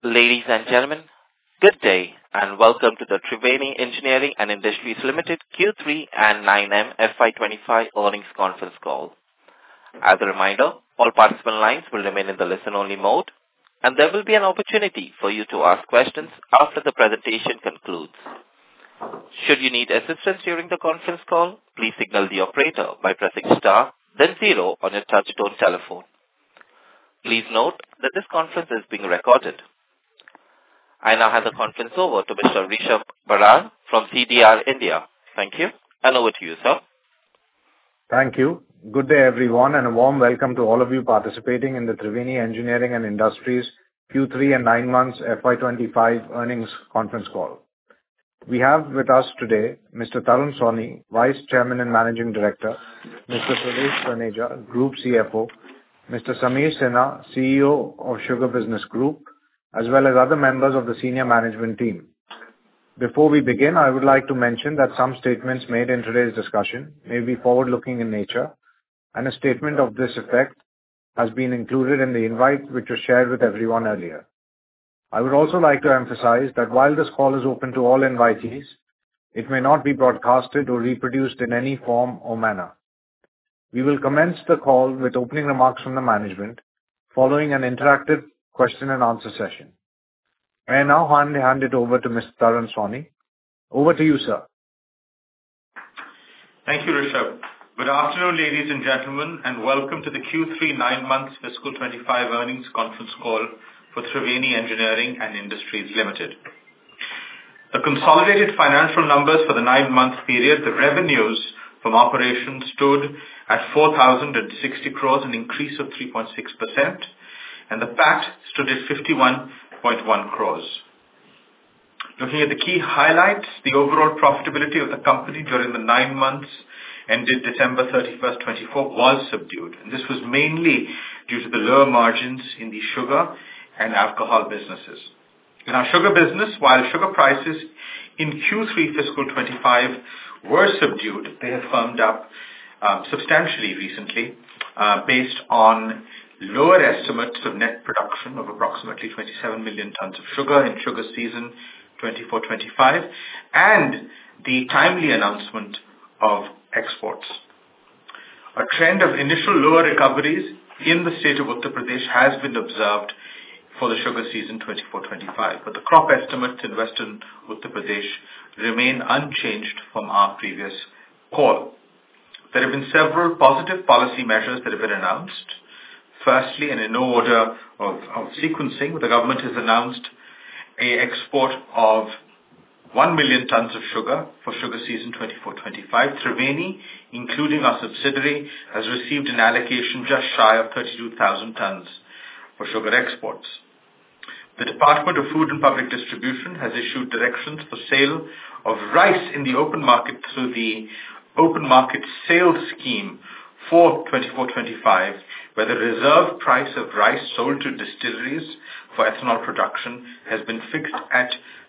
Ladies and gentlemen, good day and welcome to the Triveni Engineering and Industries Limited Q3 and 9M FY25 earnings conference call. As a reminder, all participant lines will remain in the listen-only mode, and there will be an opportunity for you to ask questions after the presentation concludes. Should you need assistance during the conference call, please signal the operator by pressing star, then zero on your touch-tone telephone. Please note that this conference is being recorded. I now hand the conference over to Mr. Rishabh Barar from CDR India. Thank you, and over to you, sir. Thank you. Good day, everyone, and a warm welcome to all of you participating in the Triveni Engineering and Industries Q3 and 9 months FY25 earnings conference call. We have with us today Mr. Tarun Sawhney, Vice Chairman and Managing Director, Mr. Swadesh Taneja, Group CFO, Mr. Sameer Sinha, CEO of Sugar Business Group, as well as other members of the senior management team. Before we begin, I would like to mention that some statements made in today's discussion may be forward-looking in nature, and a statement of this effect has been included in the invite which was shared with everyone earlier. I would also like to emphasize that while this call is open to all invitees, it may not be broadcasted or reproduced in any form or manner. We will commence the call with opening remarks from the management, following an interactive question and answer session. I now hand it over to Mr. Tarun Sawhney. Over to you, sir. Thank you, Rishabh. Good afternoon, ladies and gentlemen, and welcome to the Q3 9 months fiscal 25 earnings conference call for Triveni Engineering and Industries Limited. The consolidated financial numbers for the 9-month period, the revenues from operations stood at 4,060 crores, an increase of 3.6%. And the PAT stood at 51.1 crores. Looking at the key highlights, the overall profitability of the company during the 9 months ended December 31st, 24 was subdued. And this was mainly due to the lower margins in the sugar and alcohol businesses. In our sugar business, while sugar prices in Q3 fiscal 25 were subdued, they have firmed up substantially recently based on lower estimates of net production of approximately 27 million tons of sugar in sugar season 24-25 and the timely announcement of exports. A trend of initial lower recoveries in the state of Uttar Pradesh has been observed for the sugar season 24-25, but the crop estimates in western Uttar Pradesh remain unchanged from our previous call. There have been several positive policy measures that have been announced. Firstly, and in no order of sequencing, the government has announced an export of 1 million tons of sugar for sugar season 24-25. Triveni, including our subsidiary, has received an allocation just shy of 32,000 tons for sugar exports. The Department of Food and Public Distribution has issued directions for sale of rice in the open market through the Open Market Sales Scheme for 24-25, where the reserve price of rice sold to distilleries for ethanol production has been fixed at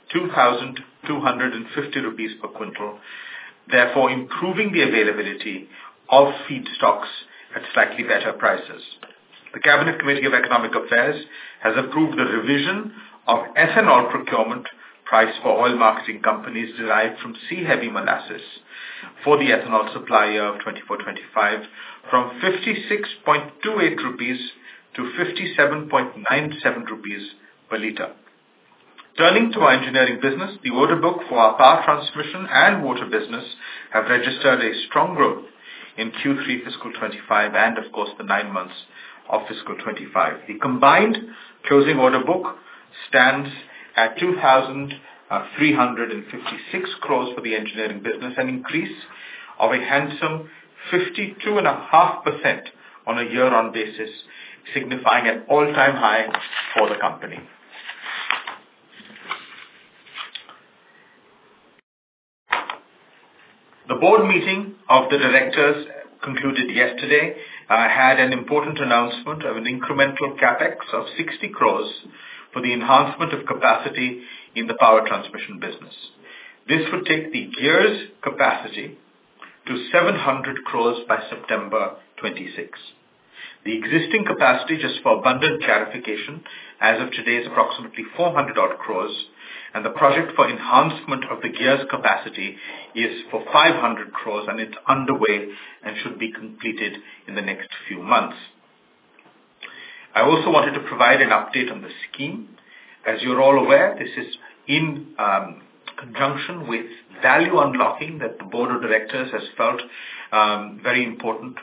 2,250 rupees per quintal, therefore improving the availability of feedstocks at slightly better prices. The Cabinet Committee of Economic Affairs has approved the revision of ethanol procurement price for oil marketing companies derived from C-heavy molasses for the ethanol supply year of 24-25 from 56.28 rupees to 57.97 rupees per litre. Turning to our engineering business, the order book for our power transmission and water business have registered a strong growth in Q3 fiscal 25 and, of course, the 9 months of fiscal 25. The combined closing order book stands at 2,356 crores for the engineering business, an increase of a handsome 52.5% on a year-on basis, signifying an all-time high for the company. The board meeting of the directors concluded yesterday had an important announcement of an incremental capex of 60 crores for the enhancement of capacity in the power transmission business. This would take the gear's capacity to 700 crores by September 26. The existing capacity, just for abundant clarification, as of today is approximately 400 odd crores, and the project for enhancement of the gears capacity is for 500 crores, and it's underway and should be completed in the next few months. I also wanted to provide an update on the scheme. As you're all aware, this is in conjunction with value unlocking that the board of directors has felt very important.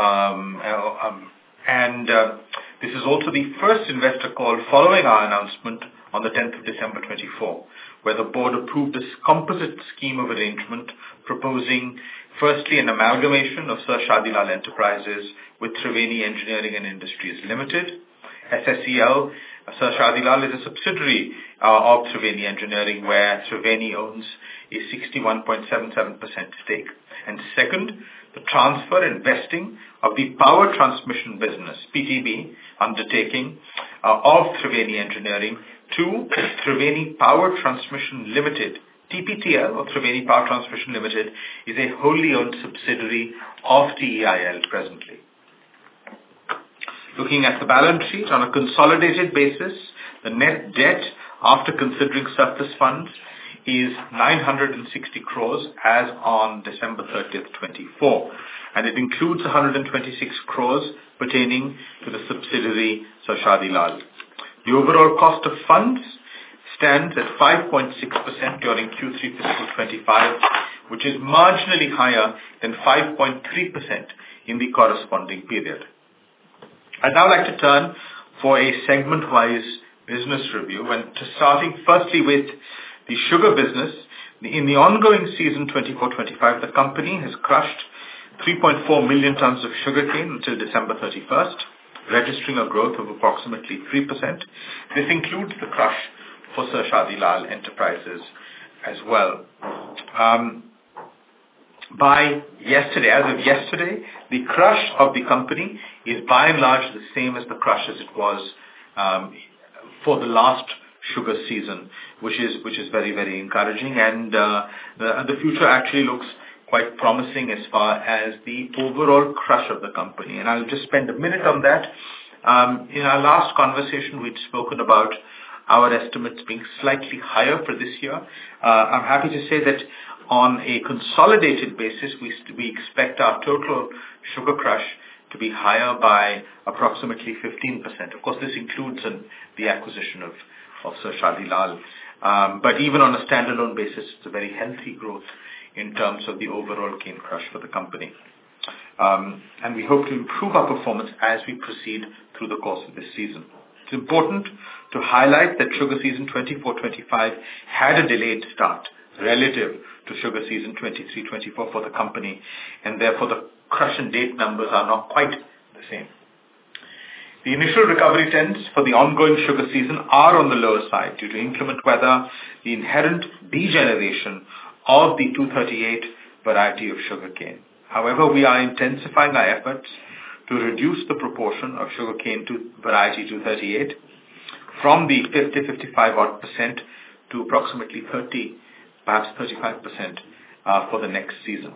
This is also the first investor call following our announcement on the 10th of December 24, where the board approved this composite scheme of arrangement proposing firstly an amalgamation of Sir Shadi Lal Enterprises with Triveni Engineering and Industries Limited. SSEL, Sir Shadi Lal, is a subsidiary of Triveni Engineering, where Triveni owns a 61.77% stake. And second, the transfer and vesting of the power transmission business, PTB, undertaking of Triveni Engineering to Triveni Power Transmission Limited. TPTL, or Triveni Power Transmission Limited, is a wholly owned subsidiary of TEIL presently. Looking at the balance sheet on a consolidated basis, the net debt after considering surplus funds is 960 crores as on December 30th, 24, and it includes 126 crores pertaining to the subsidiary Sir Shadi Lal. The overall cost of funds stands at 5.6% during Q3 fiscal 25, which is marginally higher than 5.3% in the corresponding period. I'd now like to turn for a segment-wise business review, and starting firstly with the sugar business. In the ongoing season 24-25, the company has crushed 3.4 million tons of sugarcane until December 31st, registering a growth of approximately 3%. This includes the crush for Sir Shadi Lal Enterprises as well. As of yesterday, the crush of the company is by and large the same as the crush as it was for the last sugar season, which is very, very encouraging, and the future actually looks quite promising as far as the overall crush of the company. And I'll just spend a minute on that. In our last conversation, we'd spoken about our estimates being slightly higher for this year. I'm happy to say that on a consolidated basis, we expect our total sugar crush to be higher by approximately 15%. Of course, this includes the acquisition of Sir Shadi Lal. But even on a standalone basis, it's a very healthy growth in terms of the overall cane crush for the company. And we hope to improve our performance as we proceed through the course of this season. It's important to highlight that sugar season 24-25 had a delayed start relative to sugar season 23-24 for the company, and therefore the crush and date numbers are not quite the same. The initial recovery trends for the ongoing sugar season are on the lower side due to inclement weather, the inherent degeneration of the 238 variety of sugarcane. However, we are intensifying our efforts to reduce the proportion of sugarcane to variety 238 from the 50-55% to approximately 30, perhaps 35% for the next season.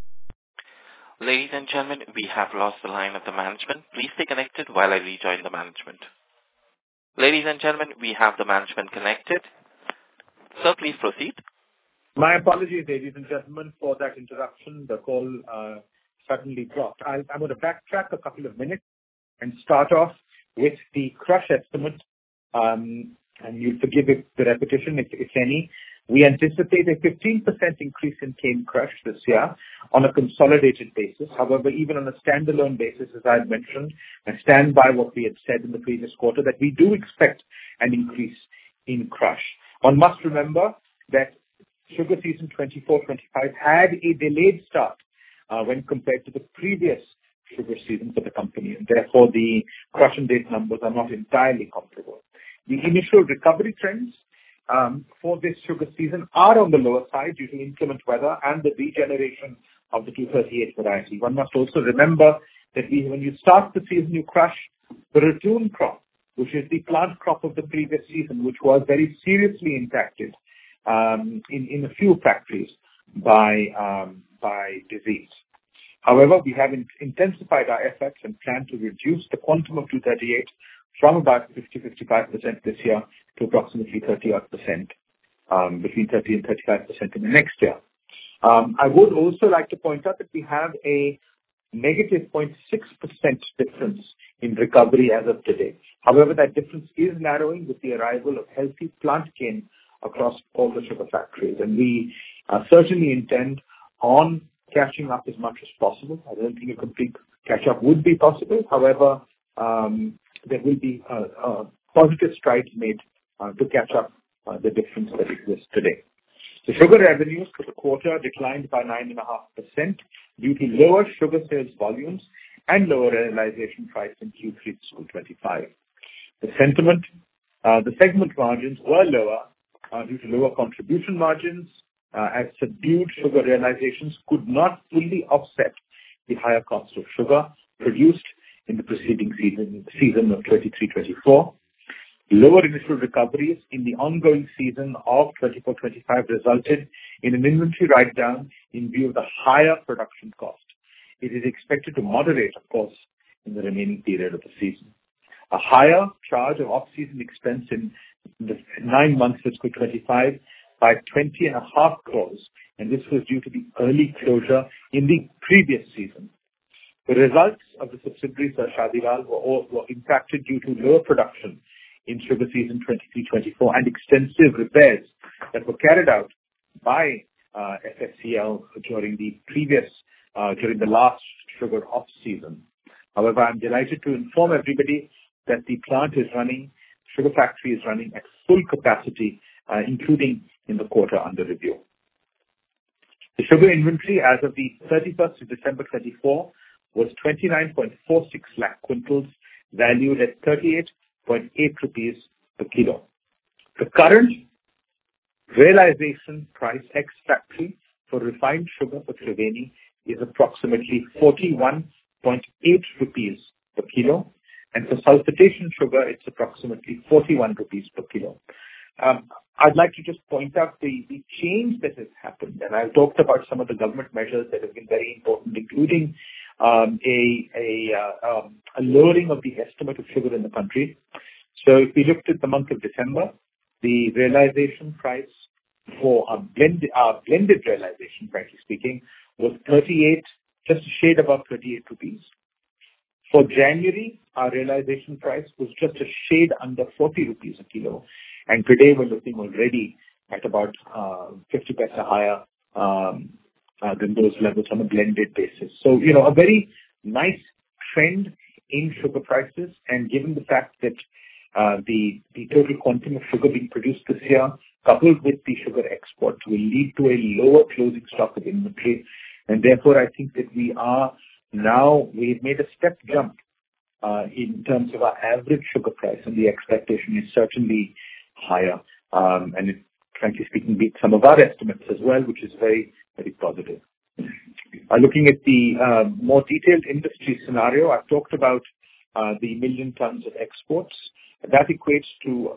Ladies and gentlemen, we have lost the line of the management. Please stay connected while I rejoin the management. Ladies and gentlemen, we have the management connected. Sir, please proceed. My apologies, ladies and gentlemen, for that interruption. The call suddenly dropped. I'm going to backtrack a couple of minutes and start off with the crush estimate. And you'll forgive the repetition, if any. We anticipate a 15% increase in cane crush this year on a consolidated basis. However, even on a standalone basis, as I had mentioned, I stand by what we had said in the previous quarter, that we do expect an increase in crush. One must remember that sugar season 24-25 had a delayed start when compared to the previous sugar season for the company, and therefore the crush and date numbers are not entirely comparable. The initial recovery trends for this sugar season are on the lower side due to inclement weather and the regeneration of the 238 variety. One must also remember that when you start the season, you crush the ratoon crop, which is the plant crop of the previous season, which was very seriously impacted in a few factories by disease. However, we have intensified our efforts and plan to reduce the quantum of 238 from about 50-55% this year to approximately 30-odd%, between 30 and 35% in the next year. I would also like to point out that we have a negative 0.6% difference in recovery as of today. However, that difference is narrowing with the arrival of healthy plant cane across all the sugar factories, and we certainly intend on catching up as much as possible. I don't think a complete catch-up would be possible. However, there will be positive strides made to catch up the difference that exists today. The sugar revenues for the quarter declined by 9.5% due to lower sugar sales volumes and lower realization price in Q3 fiscal 25. The segment margins were lower due to lower contribution margins, as subdued sugar realizations could not fully offset the higher cost of sugar produced in the preceding season of 23-24. Lower initial recoveries in the ongoing season of 24-25 resulted in an inventory write-down in view of the higher production cost. It is expected to moderate, of course, in the remaining period of the season. A higher charge of off-season expense in the 9 months fiscal 25 by 20.5 crores, and this was due to the early closure in the previous season. The results of the subsidiaries of Shadilal were impacted due to lower production in sugar season 23-24 and extensive repairs that were carried out by FSCL during the last sugar off season. However, I'm delighted to inform everybody that the plant is running, sugar factory is running at full capacity, including in the quarter under review. The sugar inventory as of the 31st of December 24 was 29.46 lakh quintals, valued at 38.8 rupees per kilo. The current realization price ex-factory for refined sugar for Triveni is approximately 41.8 rupees per kilo, and for sulfitation sugar, it's approximately 41 rupees per kilo. I'd like to just point out the change that has happened, and I've talked about some of the government measures that have been very important, including a lowering of the estimate of sugar in the country. So if we looked at the month of December, the realization price for our blended realization, frankly speaking, was 38, just a shade above 38 rupees. For January, our realization price was just a shade under 40 rupees a kilo. And today we're looking already at about 50 paisa higher than those levels on a blended basis. So, a very nice trend in sugar prices. And given the fact that the total quantum of sugar being produced this year, coupled with the sugar exports, will lead to a lower closing stock of inventory. And therefore, I think that we've made a step jump in terms of our average sugar price, and the expectation is certainly higher. And it, frankly speaking, beats some of our estimates as well, which is very, very positive. Looking at the more detailed industry scenario, I've talked about the million tons of exports. That equates to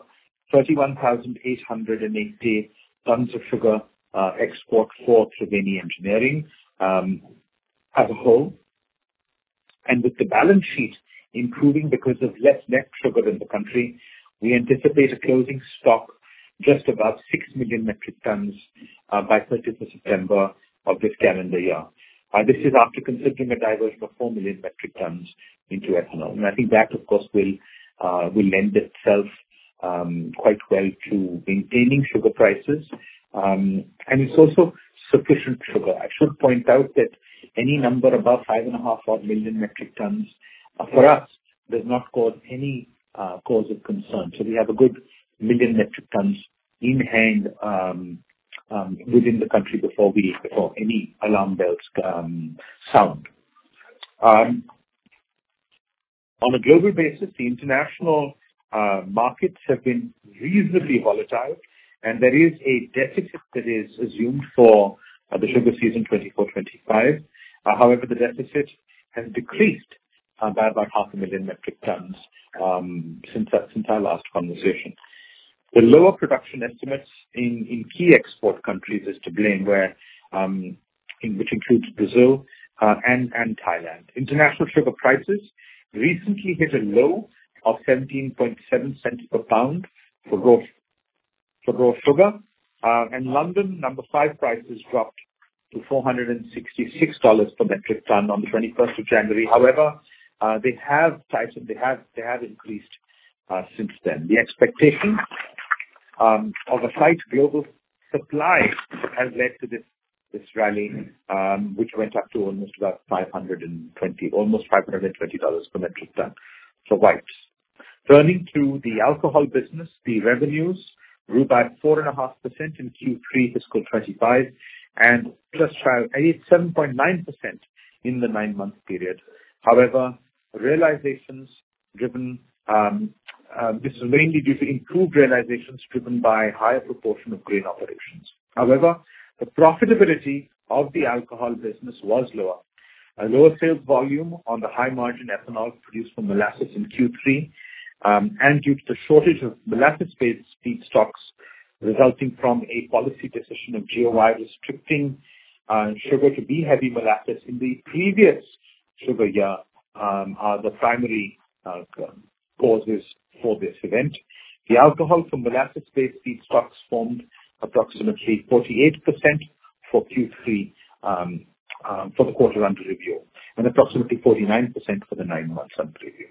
31,880 tons of sugar export for Triveni Engineering as a whole. And with the balance sheet improving because of less net sugar in the country, we anticipate a closing stock just above 6 million metric tons by 30th of September of this calendar year. This is after considering a diversion of 4 million metric tons into ethanol. And I think that, of course, will lend itself quite well to maintaining sugar prices. And it's also sufficient sugar. I should point out that any number above 5.5 million metric tons for us does not cause any cause of concern. So we have a good million metric tons in hand within the country before any alarm bells sound. On a global basis, the international markets have been reasonably volatile, and there is a deficit that is assumed for the sugar season 24-25. However, the deficit has decreased by about 500,000 metric tons since our last conversation. The lower production estimates in key export countries is to blame, which includes Brazil and Thailand. International sugar prices recently hit a low of 17.7 cents per pound for raw sugar, and London number 5 prices dropped to $466 per metric ton on the 21st of January. However, they have tightened, they have increased since then. The expectation of a tight global supply has led to this rally, which went up to almost $520 per metric ton for whites. Turning to the alcohol business, the revenues grew by 4.5% in Q3 fiscal 25 and just 7.9% in the 9-month period. However, realizations driven, this is mainly due to improved realizations driven by higher proportion of grain operations. However, the profitability of the alcohol business was lower. A lower sales volume on the high margin ethanol produced from molasses in Q3, and due to the shortage of molasses-based feedstocks resulting from a policy decision of GOI restricting sugar to be heavy molasses in the previous sugar year, are the primary causes for this event. The alcohol from molasses-based feedstocks formed approximately 48% for Q3 for the quarter under review, and approximately 49% for the 9 months under review.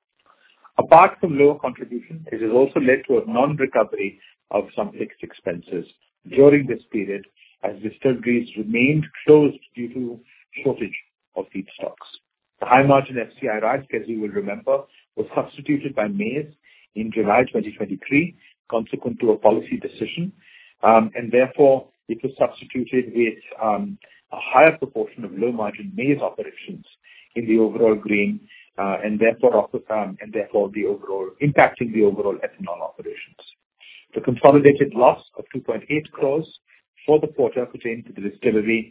Apart from lower contribution, it has also led to a non-recovery of some fixed expenses during this period as distilleries remained closed due to shortage of feedstocks. The high-margin FCI rice, as you will remember, was substituted by maize in July 2023, consequent to a policy decision, and therefore it was substituted with a higher proportion of low-margin maize operations in the overall grain, and therefore the overall impacting the overall ethanol operations. The consolidated loss of 2.8 crores for the quarter pertained to the distillery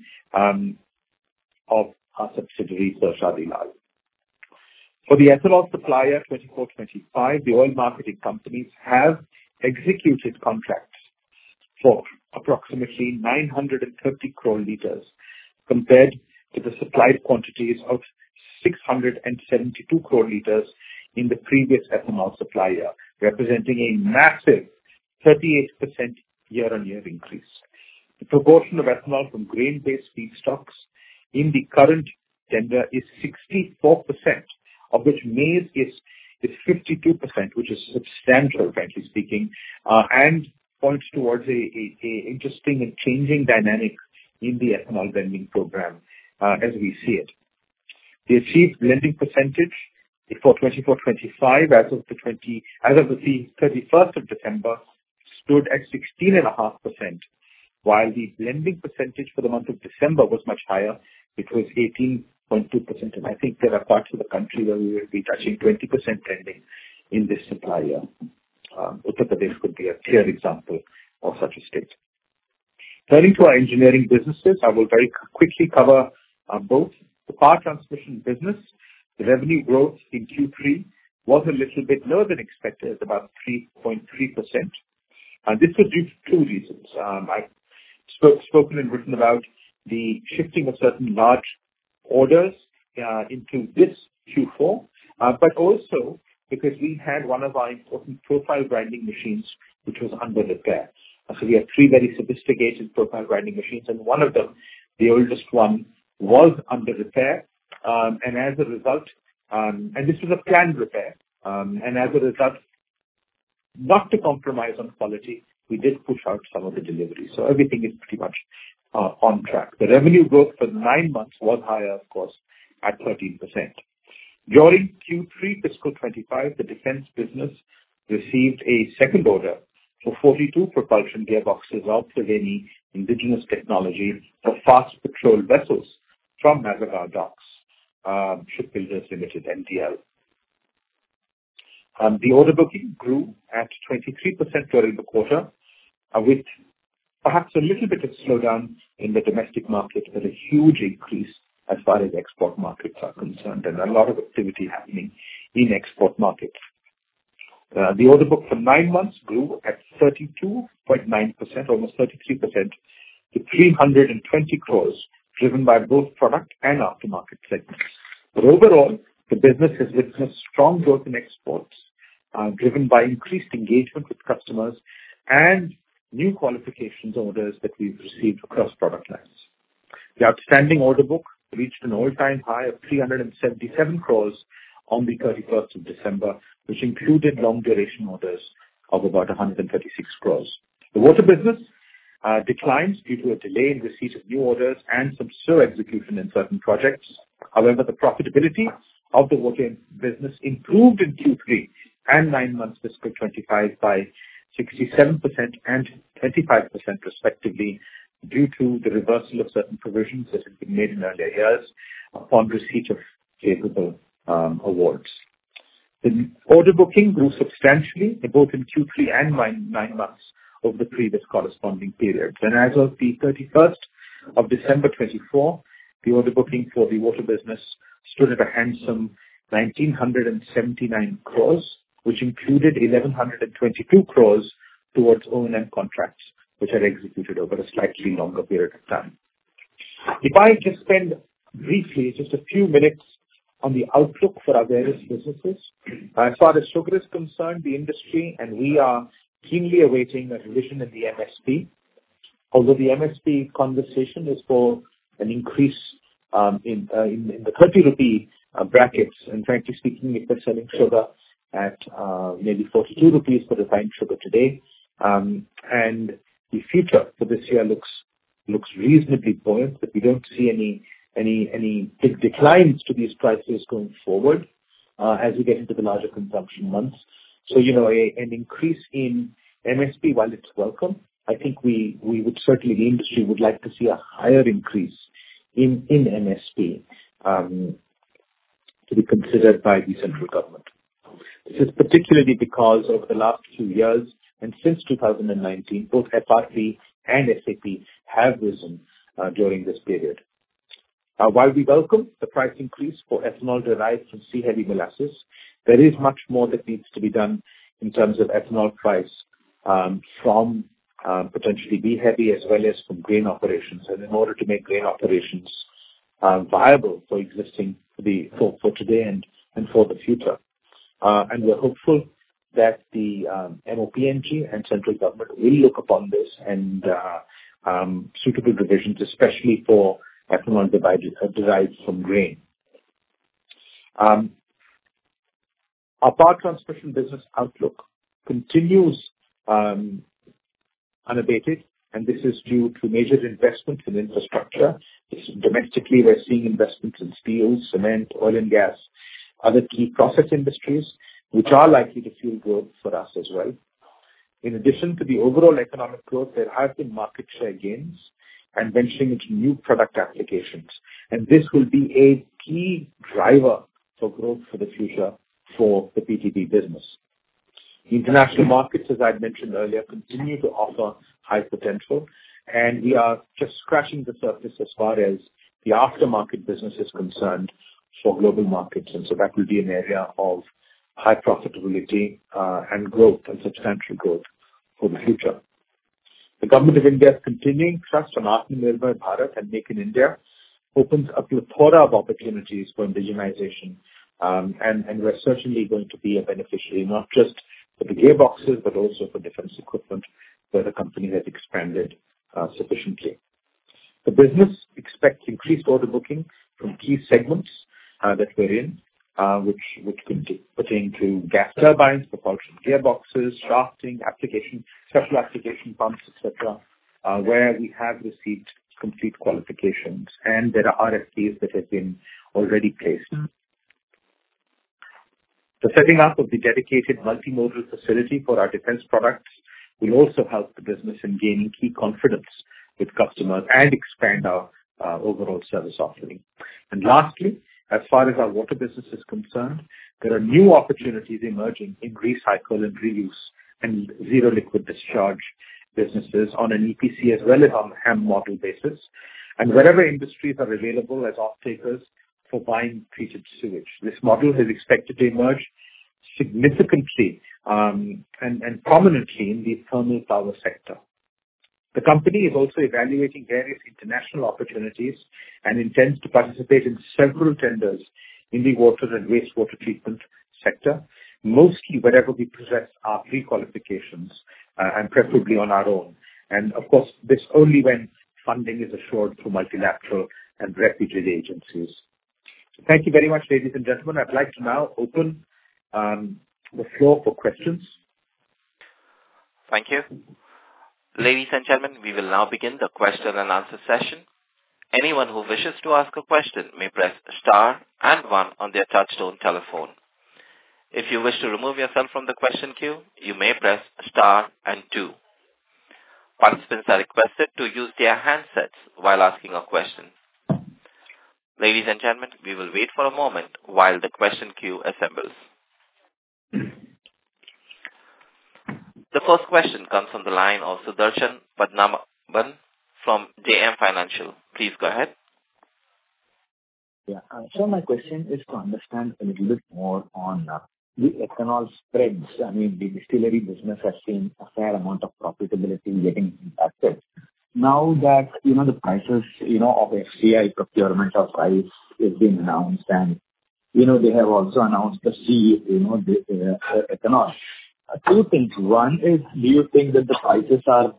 of our subsidiary Shadi Lal. For the ethanol supplier 24-25, the oil marketing companies have executed contracts for approximately 930 crore litres compared to the supplied quantities of 672 crore litres in the previous ethanol supply year, representing a massive 38% year-on-year increase. The proportion of ethanol from grain-based feedstocks in the current tender is 64%, of which maize is 52%, which is substantial, frankly speaking, and points towards a interesting and changing dynamic in the ethanol blending program as we see it. The achieved blending percentage for 24-25 as of the 31st of December stood at 16.5%, while the blending percentage for the month of December was much higher. It was 18.2%, and I think there are parts of the country where we will be touching 20% blending in this supply year. Uttar Pradesh could be a clear example of such a state. Turning to our engineering businesses, I will very quickly cover both. The power transmission business, the revenue growth in Q3 was a little bit lower than expected, about 3.3%. This was due to 2 reasons. I've spoken and written about the shifting of certain large orders into this Q4, but also because we had one of our important profile grinding machines which was under repair. So we have 3 very sophisticated profile grinding machines, and one of them, the oldest one, was under repair, and as a result, and this was a planned repair, and as a result, not to compromise on quality, we did push out some of the deliveries. So everything is pretty much on track. The revenue growth for 9 months was higher, of course, at 13%. During Q3 fiscal 25, the defense business received a second order for 42 propulsion gearboxes of Triveni indigenous technology for fast patrol vessels from Mazagon Docks, Shipbuilders Limited, MDL. The order booking grew at 23% during the quarter, with perhaps a little bit of slowdown in the domestic market, but a huge increase as far as export markets are concerned, and a lot of activity happening in export markets. The order book for 9 months grew at 32.9%, almost 33%, to 320 crores driven by both product and aftermarket segments. But overall, the business has witnessed strong growth in exports, driven by increased engagement with customers and new qualifications orders that we've received across product lines. The outstanding order book reached an all-time high of 377 crores on the 31st of December, which included long-duration orders of about 136 crores. The water business declines due to a delay in receipt of new orders and some slow execution in certain projects. However, the profitability of the water business improved in Q3 and 9 months fiscal 25 by 67% and 25% respectively, due to the reversal of certain provisions that had been made in earlier years upon receipt of favorable awards. The order booking grew substantially both in Q3 and 9 months over the previous corresponding periods. And as of the 31st of December 24, the order booking for the water business stood at a handsome 1,979 crores, which included 1,122 crores towards O&M contracts, which are executed over a slightly longer period of time. If I just spend briefly just a few minutes on the outlook for our various businesses. As far as sugar is concerned, the industry and we are keenly awaiting a revision in the MSP. Although the MSP conversation is for an increase in the 30 rupee brackets, and frankly speaking, if they're selling sugar at maybe 42 rupees for refined sugar today, and the future for this year looks reasonably buoyant, but we don't see any big declines to these prices going forward as we get into the larger consumption months. So, an increase in MSP, while it's welcome, I think we would certainly, the industry would like to see a higher increase in MSP to be considered by the central government. This is particularly because over the last few years and since 2019, both FRP and SAP have risen during this period. While we welcome the price increase for ethanol derived from C-heavy molasses, there is much more that needs to be done in terms of ethanol price from potentially B-heavy as well as from grain operations. And in order to make grain operations viable for for today and for the future. And we're hopeful that the MOPNG and central government will look upon this and suitable revisions, especially for ethanol derived from grain. Our power transmission business outlook continues unabated, and this is due to major investments in infrastructure. Domestically, we're seeing investments in steel, cement, oil and gas, other key process industries, which are likely to fuel growth for us as well. In addition to the overall economic growth, there have been market share gains and venturing into new product applications. And this will be a key driver for growth for the future for the PTB business. The international markets, as I mentioned earlier, continue to offer high potential, and we are just scratching the surface as far as the aftermarket business is concerned for global markets. And so that will be an area of high profitability and growth and substantial growth for the future. The Government of India's continuing thrust on Atmanirbhar Bharat and Make in India opens up a plethora of opportunities for indigenization, and we're certainly going to be a beneficiary, not just for the gearboxes, but also for defense equipment, where the company has expanded sufficiently. The business expects increased order booking from key segments that we're in, which could pertain to gas turbines, propulsion gearboxes, shafting, special application pumps, etc., where we have received complete qualifications, and there are RFPs that have been already placed. The setting up of the dedicated multimodal facility for our defense products will also help the business in gaining key confidence with customers and expand our overall service offering. And lastly, as far as our water business is concerned, there are new opportunities emerging in recycle and reuse and zero liquid discharge businesses on an EPC as well as on a HAM model basis. And wherever industries are available as off-takers for buying treated sewage, this model is expected to emerge significantly and prominently in the thermal power sector. The company is also evaluating various international opportunities and intends to participate in several tenders in the water and wastewater treatment sector, mostly wherever we possess our pre-qualifications and preferably on our own. And of course, this only when funding is assured through multilateral and reputed agencies. Thank you very much, ladies and gentlemen. I'd like to now open the floor for questions. Thank you. Ladies and gentlemen, we will now begin the question and answer session. Anyone who wishes to ask a question may press star and 1 on their touchtone telephone. If you wish to remove yourself from the question queue, you may press star and 2. Participants are requested to use their handsets while asking a question. Ladies and gentlemen, we will wait for a moment while the question queue assembles. The first question comes from the line of Sudarshan Padmanabhan from JM Financial. Please go ahead. Yeah. So my question is to understand a little bit more on the ethanol spreads. I mean, the distillery business has seen a fair amount of profitability getting impacted. Now that, the prices, of FCI procurement of rice is being announced and, they have also announced the the ethanol. Two things. One is, do you think that the prices are,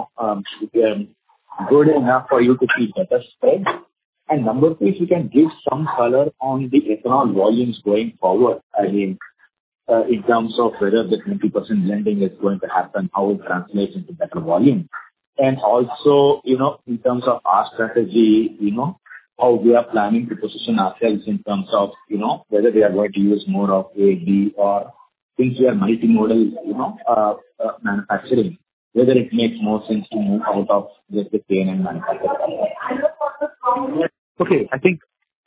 good enough for you to see better spread? And number two, if you can give some color on the ethanol volumes going forward. I mean, in terms of whether the 20% blending is going to happen, how it translates into better volume. And also, in terms of our strategy, how we are planning to position ourselves in terms of, whether we are going to use more of A, B, or since we are multimodal, manufacturing, whether it makes more sense to move out of just the cane and manufacturing. Okay, I think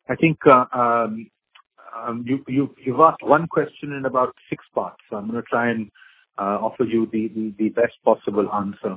you've asked one question in about 6 parts, so I'm going to try and offer you the best possible answer.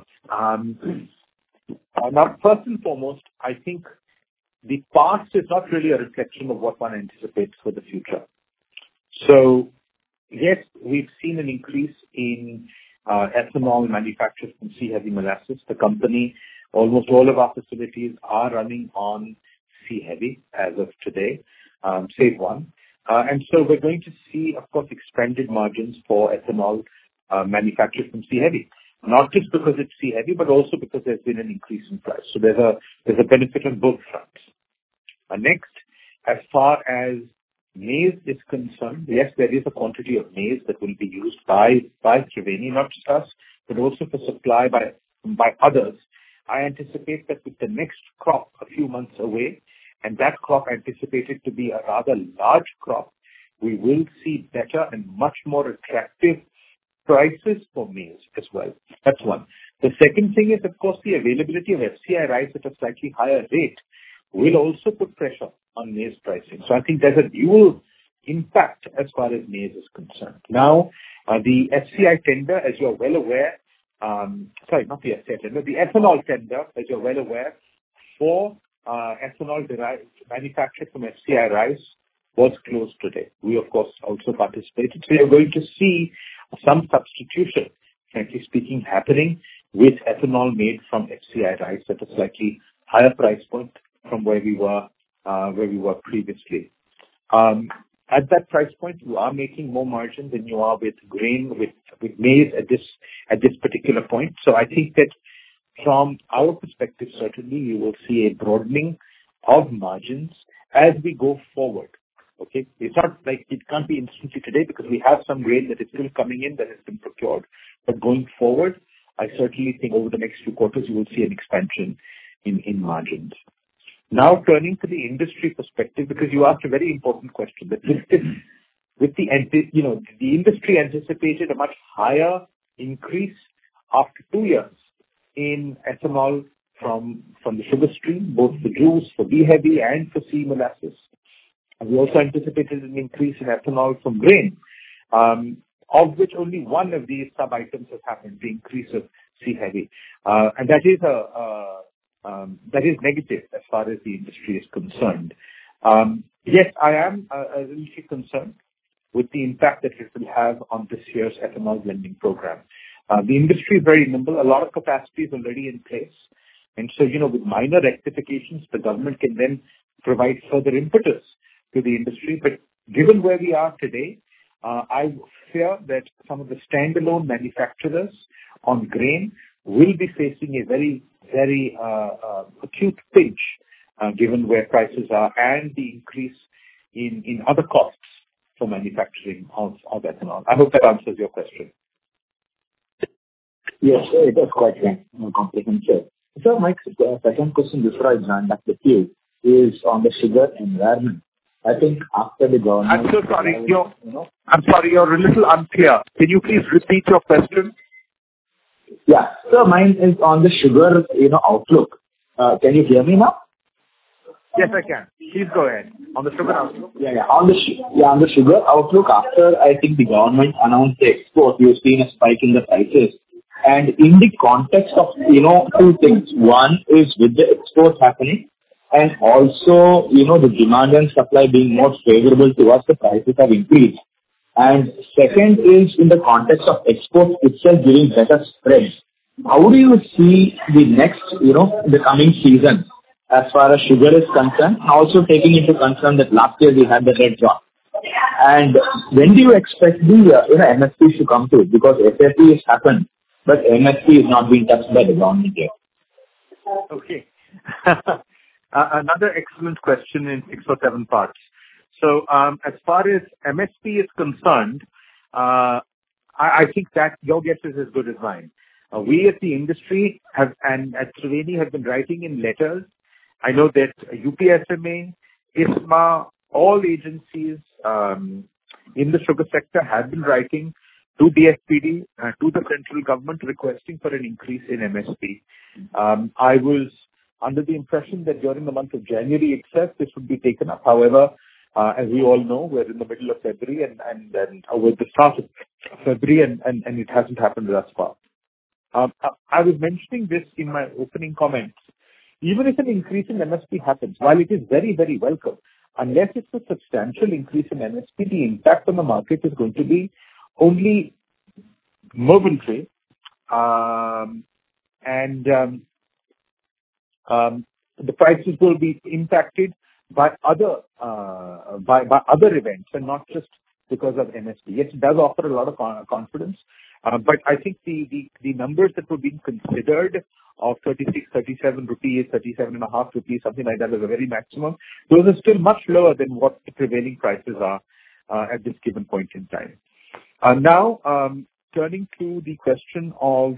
Now, first and foremost, I think the past is not really a reflection of what one anticipates for the future. So, yes, we've seen an increase in ethanol manufactured from C-heavy molasses. The company, almost all of our facilities are running on C-heavy as of today, save one. And so we're going to see, of course, expanded margins for ethanol manufactured from C-heavy. Not just because it's C-heavy, but also because there's been an increase in price. So there's a benefit on both fronts. Next, as far as maize is concerned, yes, there is a quantity of maize that will be used by Triveni, not just us, but also for supply by others. I anticipate that with the next crop a few months away, and that crop anticipated to be a rather large crop, we will see better and much more attractive prices for maize as well. That's one. The second thing is, of course, the availability of FCI rice at a slightly higher rate will also put pressure on maize pricing. So I think there's a dual impact as far as maize is concerned. Now, the FCI tender, as you're well aware, not the FCI tender, the ethanol tender, as you're well aware, for ethanol manufactured from FCI rice was closed today. We, of course, also participated. So you're going to see some substitution, frankly speaking, happening with ethanol made from FCI rice at a slightly higher price point from where we were previously. At that price point, you are making more margin than you are with grain, with maize at this particular point. So I think that from our perspective, certainly you will see a broadening of margins as we go forward. Okay, it's not like it can't be instantly today because we have some grain that is still coming in that has been procured. But going forward, I certainly think over the next few quarters you will see an expansion in margins. Now turning to the industry perspective, because you asked a very important question. That with the industry anticipated a much higher increase after 2 years in ethanol from the sugar stream, both for juice, for B-heavy and for C molasses. And we also anticipated an increase in ethanol from grain, of which only one of these sub-items has happened, the increase of C-heavy. And that is negative as far as the industry is concerned. Yes, I am a little concerned with the impact that it will have on this year's ethanol blending program. The industry is very nimble. A lot of capacity is already in place. And so, with minor rectifications, the government can then provide further impetus to the industry. But given where we are today, I fear that some of the standalone manufacturers on grain will be facing a very, very acute pinch, given where prices are and the increase in other costs for manufacturing of ethanol. I hope that answers your question. Yes, it was quite comprehensive. So my second question before I join back with you is on the sugar environment. I think after the government... I'm so sorry. I'm sorry, you're a little unclear. Can you please repeat your question? Yeah. So mine is on the sugar, outlook. Can you hear me now? Yes, I can. Please go ahead. On the sugar outlook? Yeah. On the sugar outlook, after I think the government announced the export, you've seen a spike in the prices. And in the context of, two things. One is with the exports happening, and also, the demand and supply being more favorable to us, the prices have increased. And second is in the context of exports itself giving better spreads. How do you see the next, the coming season as far as sugar is concerned, also taking into concern that last year we had the red drought? And when do you expect the MSP to come to? Because SAP has happened, but MSP is not being touched by the government yet. Okay. Another excellent question in 6 or 7 parts. So as far as MSP is concerned, I think that your guess is as good as mine. We at the industry and at Triveni have been writing in letters. I know that UPSMA, ISMA, all agencies in the sugar sector have been writing to DFPD, to the central government, requesting for an increase in MSP. I was under the impression that during the month of January itself, this would be taken up. However, as we all know, we're in the middle of February and with the start of February and it hasn't happened thus far. I was mentioning this in my opening comments. Even if an increase in MSP happens, while it is very, very welcome, unless it's a substantial increase in MSP, the impact on the market is going to be only momentary, and the prices will be impacted by other events and not just because of MSP. Yes, it does offer a lot of confidence, but I think the numbers that were being considered of 36, 37 rupees, 37.5 rupees, something like that, as a very maximum, those are still much lower than what the prevailing prices are at this given point in time. Now, turning to the question of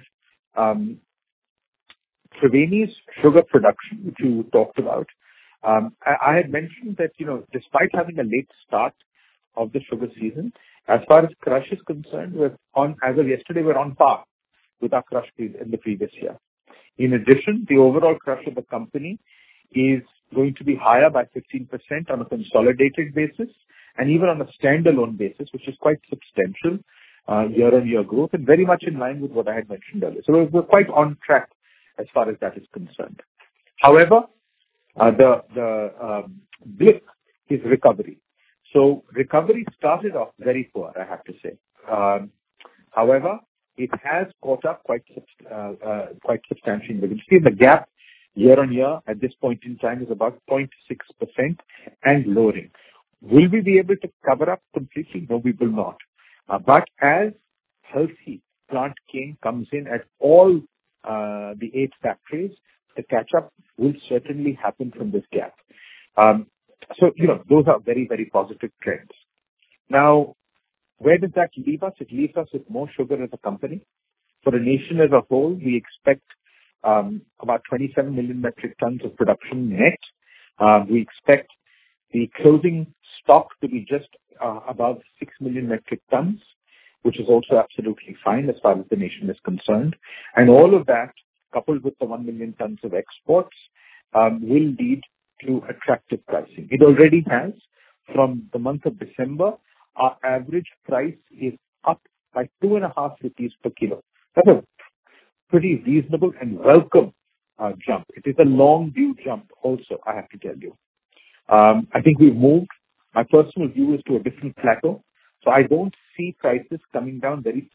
Triveni's sugar production, which you talked about, I had mentioned that, despite having a late start of the sugar season, as far as crush is concerned, as of yesterday, we're on par with our crush in the previous year. In addition, the overall crush of the company is going to be higher by 15% on a consolidated basis and even on a standalone basis, which is quite substantial year-on-year growth and very much in line with what I had mentioned earlier. So we're quite on track as far as that is concerned. However, the blip is recovery. So recovery started off very poor, I have to say. However, it has caught up quite substantially. You can see the gap year-on-year at this point in time is about 0.6% and lowering. Will we be able to cover up completely? No, we will not. But as healthy plant cane comes in at all the 8 factories, the catch-up will certainly happen from this gap. So, those are very, very positive trends. Now, where does that leave us? It leaves us with more sugar as a company. For the nation as a whole, we expect about 27 million metric tons of production net. We expect the closing stock to be just above 6 million metric tons, which is also absolutely fine as far as the nation is concerned. And all of that, coupled with the 1 million tons of exports, will lead to attractive pricing. It already has. From the month of December, our average price is up by 2.5 rupees per kilo. That's a pretty reasonable and welcome jump. It is a long due jump also, I have to tell you. I think we've moved. My personal view is to a different plateau. So I don't see prices coming down very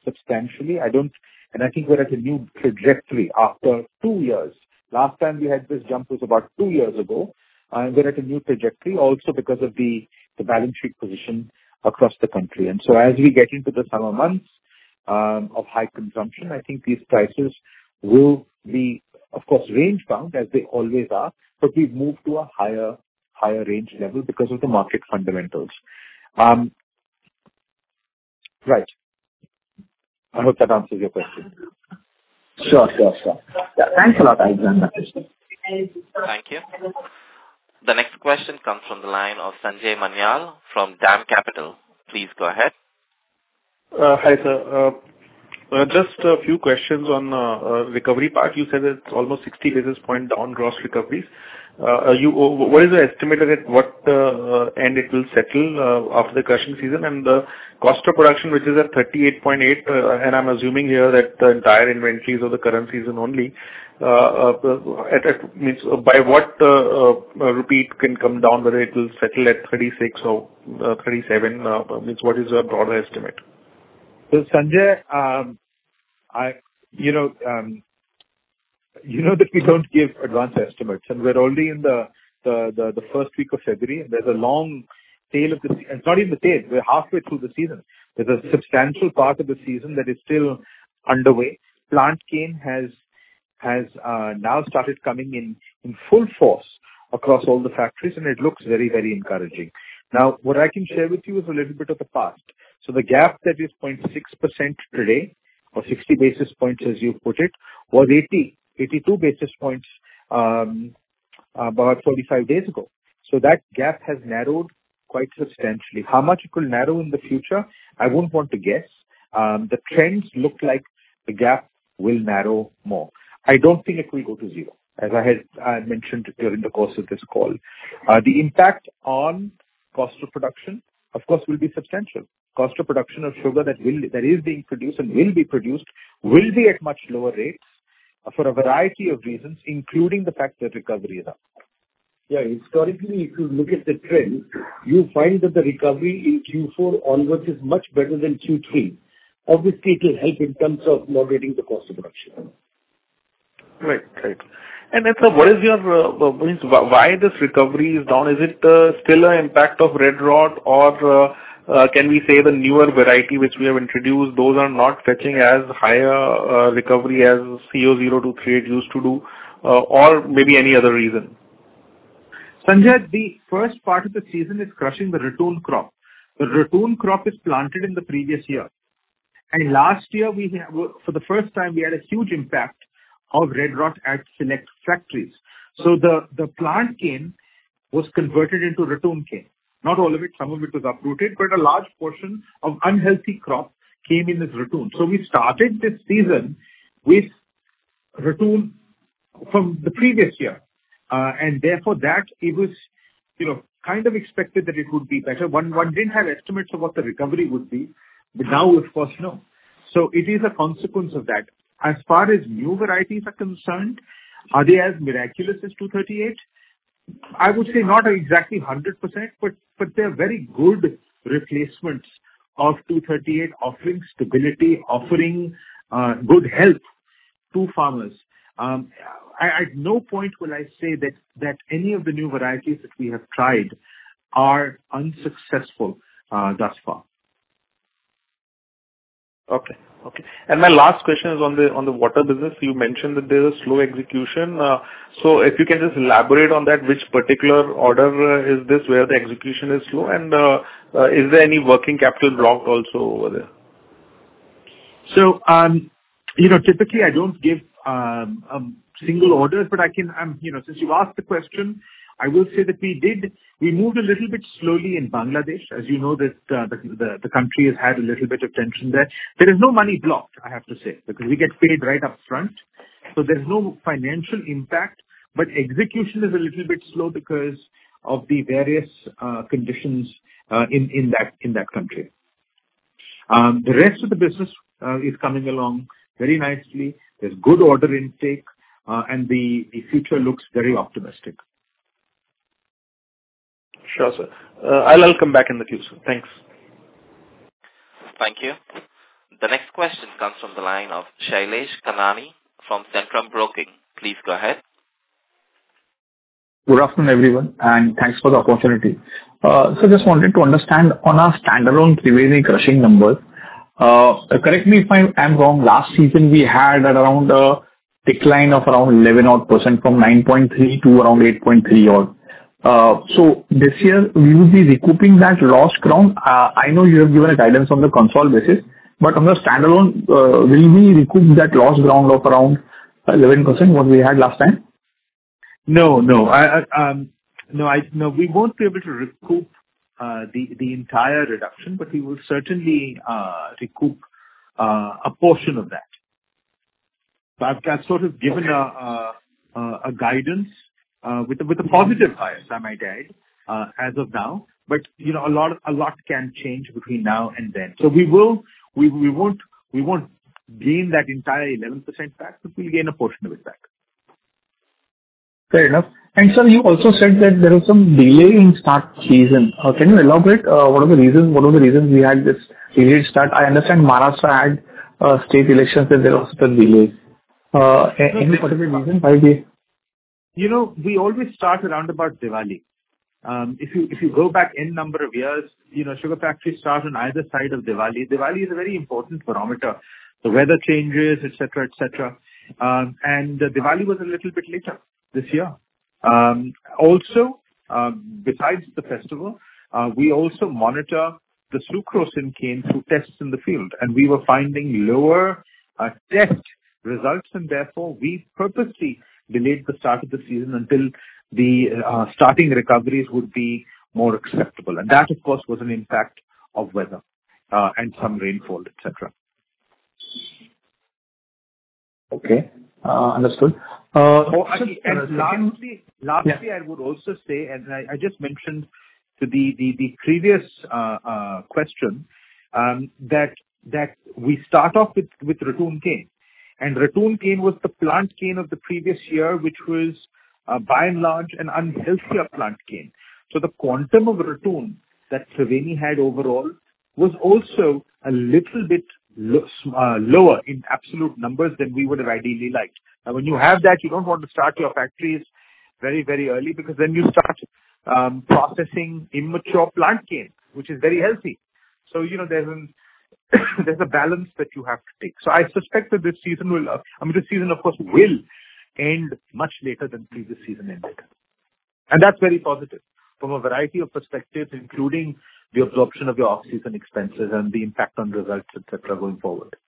substantially. I think we're at a new trajectory after 2 years. Last time we had this jump was about 2 years ago. And we're at a new trajectory also because of the balance sheet position across the country. And so as we get into the summer months of high consumption, I think these prices will be, of course, range bound as they always are, but we've moved to a higher range level because of the market fundamentals. Right. I hope that answers your question. Sure. Yeah, thanks a lot, Alexander. Thank you. The next question comes from the line of Sanjay Manyal from DAM Capital. Please go ahead. Hi, sir. Just a few questions on recovery part. You said it's almost 60 basis point down gross recoveries. What is the estimate at what end it will settle after the crushing season? And the cost of production, which is at 38.8, and I'm assuming here that the entire inventories of the current season only, means by what rupee it can come down, whether it will settle at 36 or 37, means what is your broader estimate? So Sanjay, that we don't give advance estimates, and we're already in the first week of February, and there's a long tail of the season. It's not even the tail, we're halfway through the season. There's a substantial part of the season that is still underway. Plant cane has now started coming in full force across all the factories, and it looks very, very encouraging. Now, what I can share with you is a little bit of the past. So the gap that is 0.6% today, or 60 basis points as you put it, was 82 basis points about 45 days ago. So that gap has narrowed quite substantially. How much it will narrow in the future, I wouldn't want to guess. The trends look like the gap will narrow more. I don't think it will go to zero, as I had mentioned during the course of this call. The impact on cost of production, of course, will be substantial. Cost of production of sugar that is being produced and will be produced will be at much lower rates for a variety of reasons, including the fact that recovery is up. Yeah, historically, if you look at the trend, you find that the recovery in Q4 onwards is much better than Q3. Obviously, it will help in terms of moderating the cost of production. Right. And then, sir, what is your means? Why this recovery is down? Is it still an impact of red rot, or can we say the newer variety which we have introduced, those are not fetching as higher recovery as CO-023 used to do, or maybe any other reason? Sanjay, the first part of the season is crushing the ratoon crop. The ratoon crop is planted in the previous year. And last year, for the first time, we had a huge impact of red rot at select factories. So the plant cane was converted into ratoon cane. Not all of it, some of it was uprooted, but a large portion of unhealthy crop came in as ratoon. So we started this season with ratoon from the previous year. And therefore that it was, kind of expected that it would be better. One didn't have estimates of what the recovery would be, but now of course no. So it is a consequence of that. As far as new varieties are concerned, are they as miraculous as 238? I would say not exactly 100%, but they're very good replacements of 238, offering stability, offering good health to farmers. At no point will I say that any of the new varieties that we have tried are unsuccessful thus far. Okay. And my last question is on the water business. You mentioned that there is slow execution. So if you can just elaborate on that, which particular order is this where the execution is slow, and is there any working capital blocked also over there? So, typically I don't give single orders, but I can, since you asked the question, I will say that we moved a little bit slowly in Bangladesh. As you know, that the country has had a little bit of tension there. There is no money blocked, I have to say, because we get paid right up front. So there's no financial impact, but execution is a little bit slow because of the various conditions in that country. The rest of the business is coming along very nicely. There's good order intake, and the future looks very optimistic. Sure, sir. I'll come back in the queue, sir. Thanks. Thank you. The next question comes from the line of Shailesh Kanani from Centrum Broking. Please go ahead. Good afternoon, everyone, and thanks for the opportunity. So just wanted to understand on our standalone Triveni crushing numbers. Correct me if I'm wrong, last season we had around a decline of around 11% from 9.3 to around 8.3 odd. So this year we will be recouping that lost ground. I know you have given a guidance on the consolidated basis, but on the standalone, will we recoup that lost ground of around 11% what we had last time? No. We won't be able to recoup the entire reduction, but we will certainly recoup a portion of that. So I've sort of given a guidance with a positive bias, I might add, as of now. But a lot can change between now and then. So we won't gain that entire 11% back, but we'll gain a portion of it back. Fair enough. And sir, you also said that there was some delay in start season. Can you elaborate? What are the reasons we had this delayed start? I understand Maharashtra had state elections and there was a delay. Any particular reason why we? We always start around about Diwali. If you go back n number of years, sugar factories start on either side of Diwali. Diwali is a very important barometer. The weather changes, etc., etc. And Diwali was a little bit later this year. Also, besides the festival, we also monitor the sucrose in cane through tests in the field, and we were finding lower test results, and therefore we purposely delayed the start of the season until the starting recoveries would be more acceptable. And that, of course, was an impact of weather and some rainfall, etc. Okay, understood. And lastly, I would also say, and I just mentioned to the previous question, that we start off with ratoon cane. And ratoon cane was the plant cane of the previous year, which was by and large an unhealthier plant cane. So the quantum of ratoon that Triveni had overall was also a little bit lower in absolute numbers than we would have ideally liked. Now, when you have that, you don't want to start your factories very, very early, because then you start processing immature plant cane, which is very healthy. So, there's a balance that you have to take. So I suspect that this season of course will end much later than previous season ended. And that's very positive from a variety of perspectives, including the absorption of your off-season expenses and the impact on results, etc., going forward.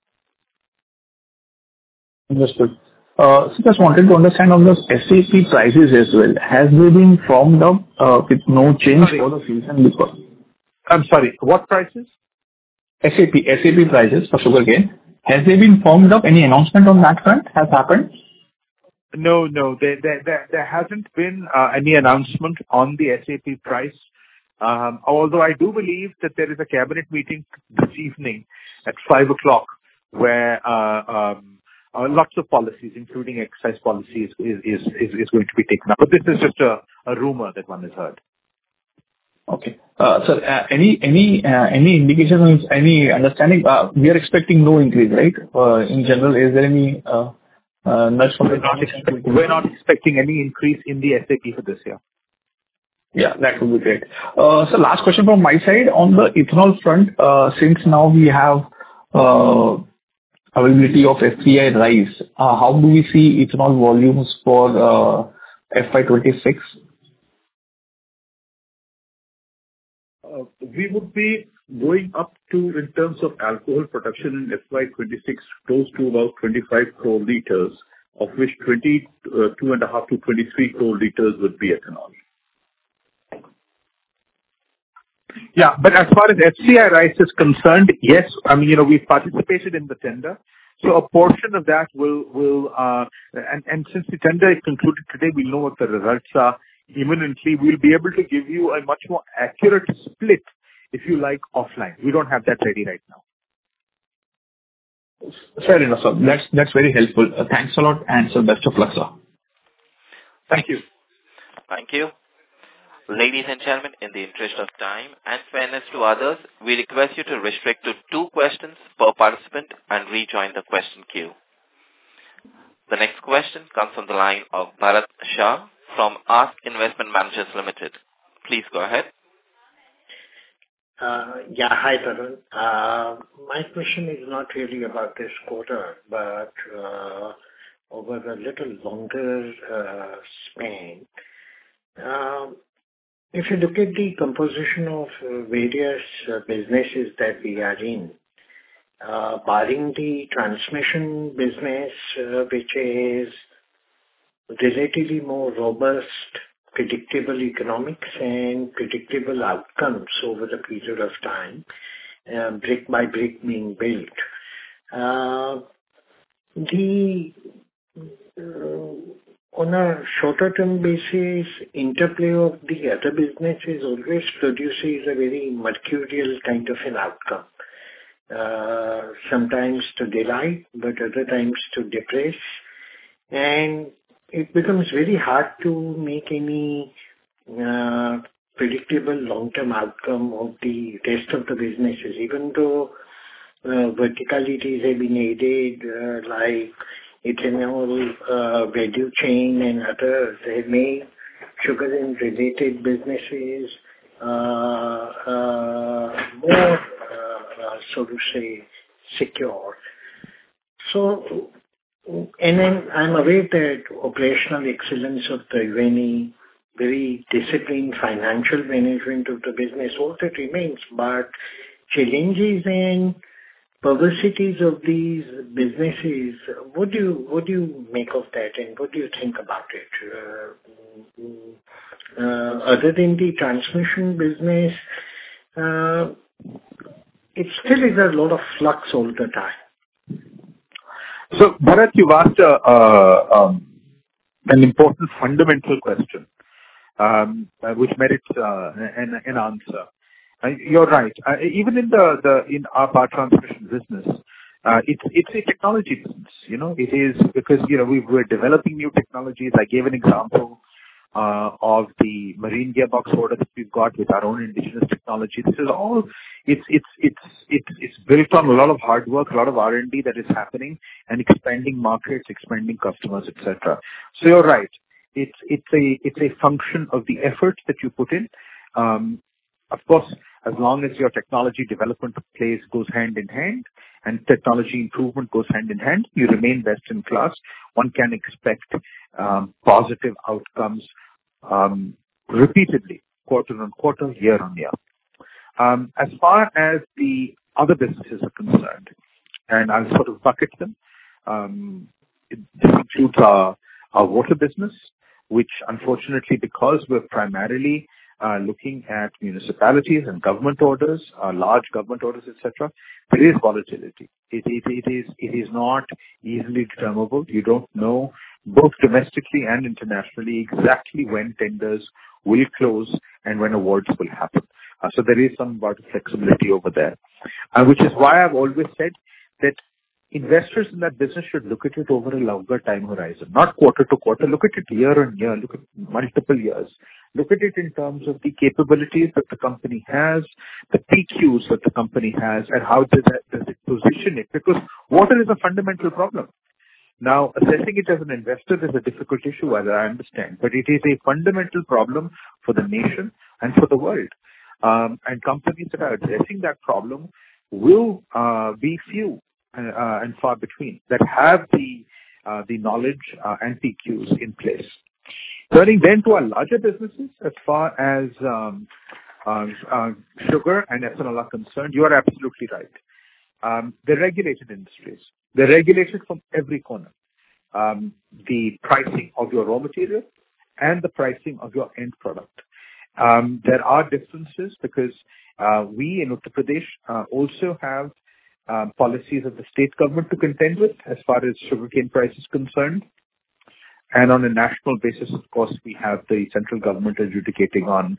Understood. So just wanted to understand on the SAP prices as well. Has they been firmed up with no change for the season before? I'm sorry, what prices? SAP prices for sugarcane. Has they been firmed up? Any announcement on that front has happened? No. There hasn't been any announcement on the SAP price. Although I do believe that there is a cabinet meeting this evening at 5 o'clock where lots of policies, including excise policies, is going to be taken up. But this is just a rumor that one has heard. Okay. Sir, any indications, any understanding? We are expecting no increase, right? In general, is there any nudge from the... We're not expecting any increase in the SAP for this year. Yeah, that would be great. So last question from my side. On the ethanol front, since now we have availability of FCI rice, how do we see ethanol volumes for FY26? We would be going up to, in terms of alcohol production in FY26, close to about 25 crore liters, of which 22.5 to 23 crore liters would be ethanol. Yeah, but as far as FCI rice is concerned, yes, we've participated in the tender. So a portion of that will and since the tender is concluded today, we'll know what the results are imminently. We'll be able to give you a much more accurate split, if you like, offline. We don't have that ready right now. Fair enough, sir. That's very helpful. Thanks a lot, and so best of luck, sir. Thank you. Thank you. Ladies and gentlemen, in the interest of time and fairness to others, we request you to restrict to 2 questions per participant and rejoin the question queue. The next question comes from the line of Bharat Shah from Ask Investment Managers Limited. Please go ahead. Hi, Tarun. My question is not really about this quarter, but over a little longer span. If you look at the composition of various businesses that we are in, barring the transmission business, which is relatively more robust, predictable economics and predictable outcomes over the period of time, brick by brick being built. On a shorter term basis, interplay of the other businesses always produces a very mercurial kind of an outcome. Sometimes to delight, but other times to depress. And it becomes very hard to make any predictable long-term outcome of the rest of the businesses, even though verticalities have been aided, like ethanol, value chain and others. They have made sugar and related businesses more, so to say, secure. So, and then I'm aware that operational excellence of Triveni, very disciplined financial management of the business, all that remains, but challenges and perversities of these businesses, what do you make of that and what do you think about it? Other than the transmission business, it still is a lot of flux all the time. So, Bharat, you've asked an important fundamental question, which merits an answer. You're right. Even in in our power transmission business, it's a technology business. It is because we're developing new technologies. I gave an example of the marine gearbox order that we've got with our own indigenous technology. This is all it's built on a lot of hard work, a lot of R&D that is happening, and expanding markets, expanding customers, etc. So you're right. It's a function of the effort that you put in. Of course, as long as your technology development goes hand in hand and technology improvement goes hand in hand, you remain best in class. One can expect positive outcomes repeatedly, quarter on quarter, year on year. As far as the other businesses are concerned, and I'll sort of bucket them, this includes our water business, which unfortunately, because we're primarily looking at municipalities and government orders, large government orders, etc., there is volatility. It is not easily determinable. You don't know, both domestically and internationally, exactly when tenders will close and when awards will happen. So there is some amount of flexibility over there, which is why I've always said that investors in that business should look at it over a longer time horizon, not quarter to quarter. Look at it year on year. Look at multiple years. Look at it in terms of the capabilities that the company has, the PQs that the company has, and how does it position it? Because water is a fundamental problem. Now, assessing it as an investor is a difficult issue, as I understand, but it is a fundamental problem for the nation and for the world. And companies that are addressing that problem will be few and far between that have the knowledge and PQs in place. Turning then to our larger businesses, as far as sugar and ethanol are concerned, you are absolutely right. They're regulated industries. They're regulated from every corner. The pricing of your raw material and the pricing of your end product. There are differences because we in Uttar Pradesh also have policies of the state government to contend with as far as sugarcane price is concerned. And on a national basis, of course, we have the central government adjudicating on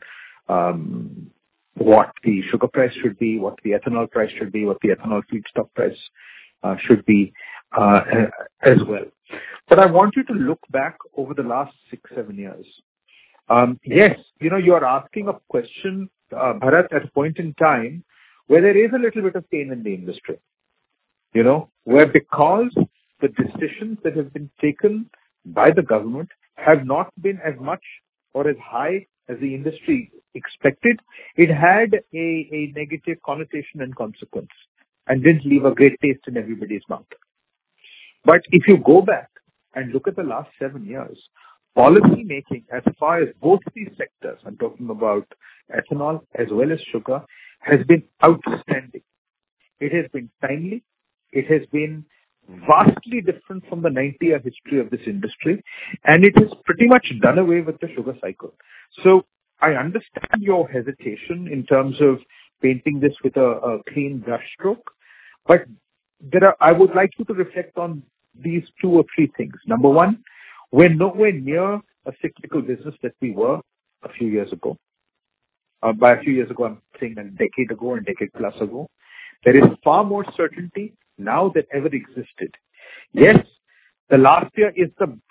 what the sugar price should be, what the ethanol price should be, what the ethanol feedstock price should be as well. But I want you to look back over the last 6-7 years. Yes, you are asking a question, Bharat, at a point in time where there is a little bit of pain in the industry, where because the decisions that have been taken by the government have not been as much or as high as the industry expected, it had a negative connotation and consequence and didn't leave a great taste in everybody's mouth. But if you go back and look at the last 7 years, policy making as far as both these sectors, I'm talking about ethanol as well as sugar, has been outstanding. It has been timely. It has been vastly different from the 90-year history of this industry, and it has pretty much done away with the sugar cycle. So I understand your hesitation in terms of painting this with a clean brushstroke, but I would like you to reflect on these 2 or 3 things. Number one, we're nowhere near a cyclical business that we were a few years ago. By a few years ago, I'm saying a decade ago and decade plus ago. There is far more certainty now than ever existed. Yes, the last year is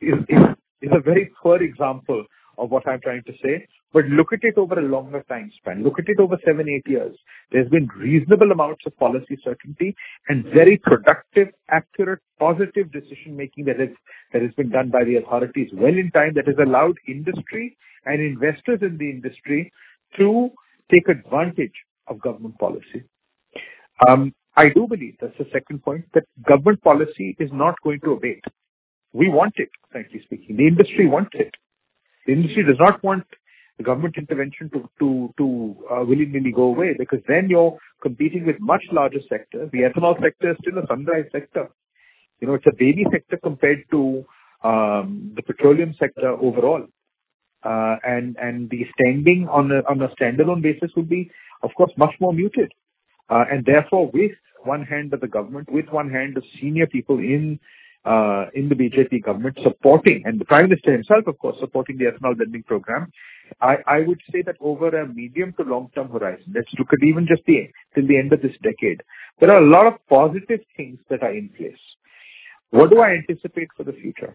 a very poor example of what I'm trying to say, but look at it over a longer time span. Look at it over 7-8 years. There's been reasonable amounts of policy certainty and very productive, accurate, positive decision making that has been done by the authorities well in time, that has allowed industry and investors in the industry to take advantage of government policy. I do believe, that's the second point, that government policy is not going to abate. We want it, frankly speaking. The industry wants it. The industry does not want the government intervention to willy-nilly go away, because then you're competing with much larger sectors. The ethanol sector is still a sunrise sector. It's a baby sector compared to the petroleum sector overall. And the standing on a standalone basis will be, of course, much more muted. And therefore, with one hand of the government, with one hand of senior people in the BJP government supporting, and the Prime Minister himself, of course, supporting the ethanol blending program, I would say that over a medium to long-term horizon, let's look at even just till the end of this decade, there are a lot of positive things that are in place. What do I anticipate for the future?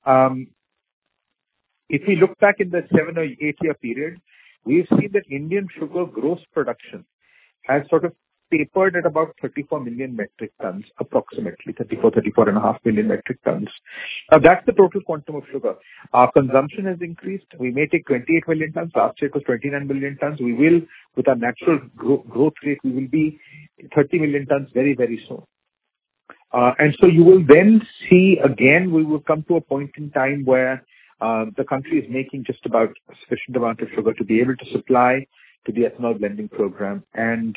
If we look back in the 7 or 8 year period, we've seen that Indian sugar gross production has sort of tapered at about 34 million metric tons, approximately 34.5 million metric tons. Now that's the total quantum of sugar. Our consumption has increased. We may take 28 million tons. Last year it was 29 million tons. We will, with our natural growth rate, we will be 30 million tons very, very soon. And so you will then see again, we will come to a point in time where the country is making just about a sufficient amount of sugar to be able to supply to the ethanol blending program and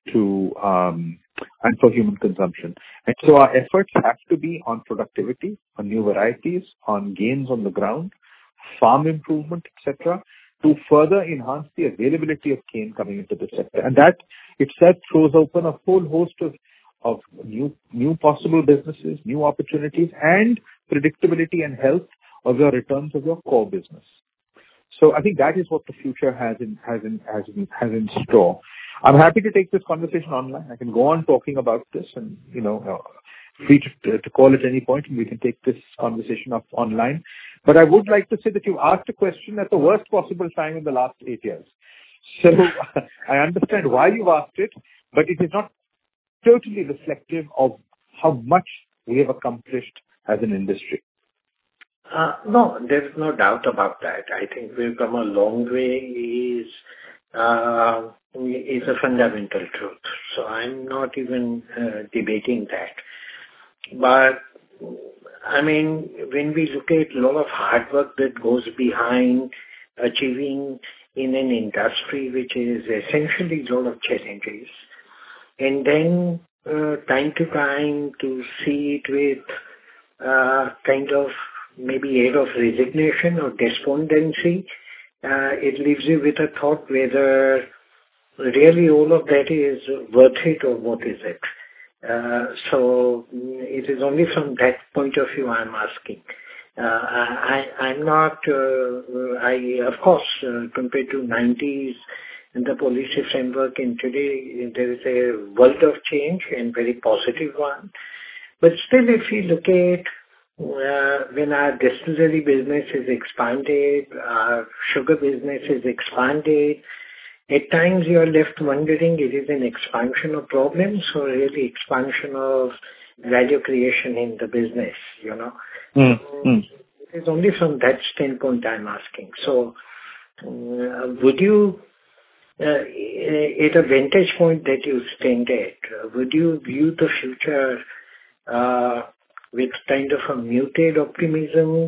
for human consumption. And so our efforts have to be on productivity, on new varieties, on gains on the ground, farm improvement, etc., to further enhance the availability of cane coming into the sector. And that itself throws open a whole host of new possible businesses, new opportunities, and predictability and health of your returns of your core business. So I think that is what the future has in store. I'm happy to take this conversation online. I can go on talking about this, and free to call at any point, and we can take this conversation up online. But I would like to say that you asked a question at the worst possible time in the last 8 years. So I understand why you asked it, but it is not totally reflective of how much we have accomplished as an industry. No, there's no doubt about that. I think we've come a long way is a fundamental truth. So I'm not even debating that. But I mean, when we look at a lot of hard work that goes behind achieving in an industry which is essentially a lot of challenges, and then time to time to see it with kind of maybe air of resignation or despondency, it leaves you with a thought whether really all of that is worth it or what is it. So it is only from that point of view I'm asking. I'm not, of course, compared to 90s and the policy framework, and today there is a world of change and very positive one. But still, if you look at when our distillery business is expanded, our sugar business is expanded, at times you are left wondering, it is an expansion of problems or really expansion of value creation in the business, It is only from that standpoint I'm asking. So, would you, at a vantage point that you stand at, would you view the future with kind of a muted optimism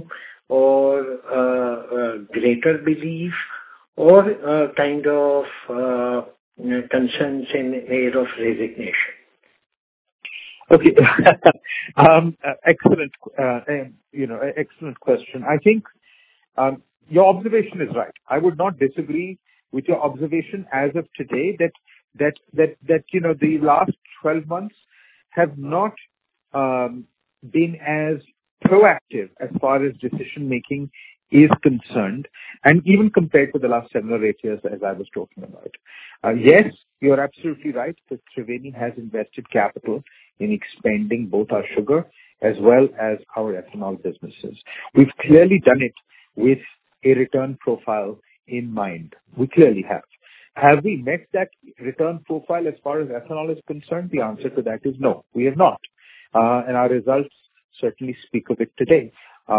or greater belief or kind of concerns in air of resignation? Okay. Excellent, excellent question. I think your observation is right. I would not disagree with your observation as of today that the last 12 months have not been as proactive as far as decision making is concerned, and even compared to the last 7 or 8 years, as I was talking about. Yes, you're absolutely right that Triveni has invested capital in expanding both our sugar as well as our ethanol businesses. We've clearly done it with a return profile in mind. We clearly have. Have we met that return profile as far as ethanol is concerned? The answer to that is no, we have not. And our results certainly speak of it today.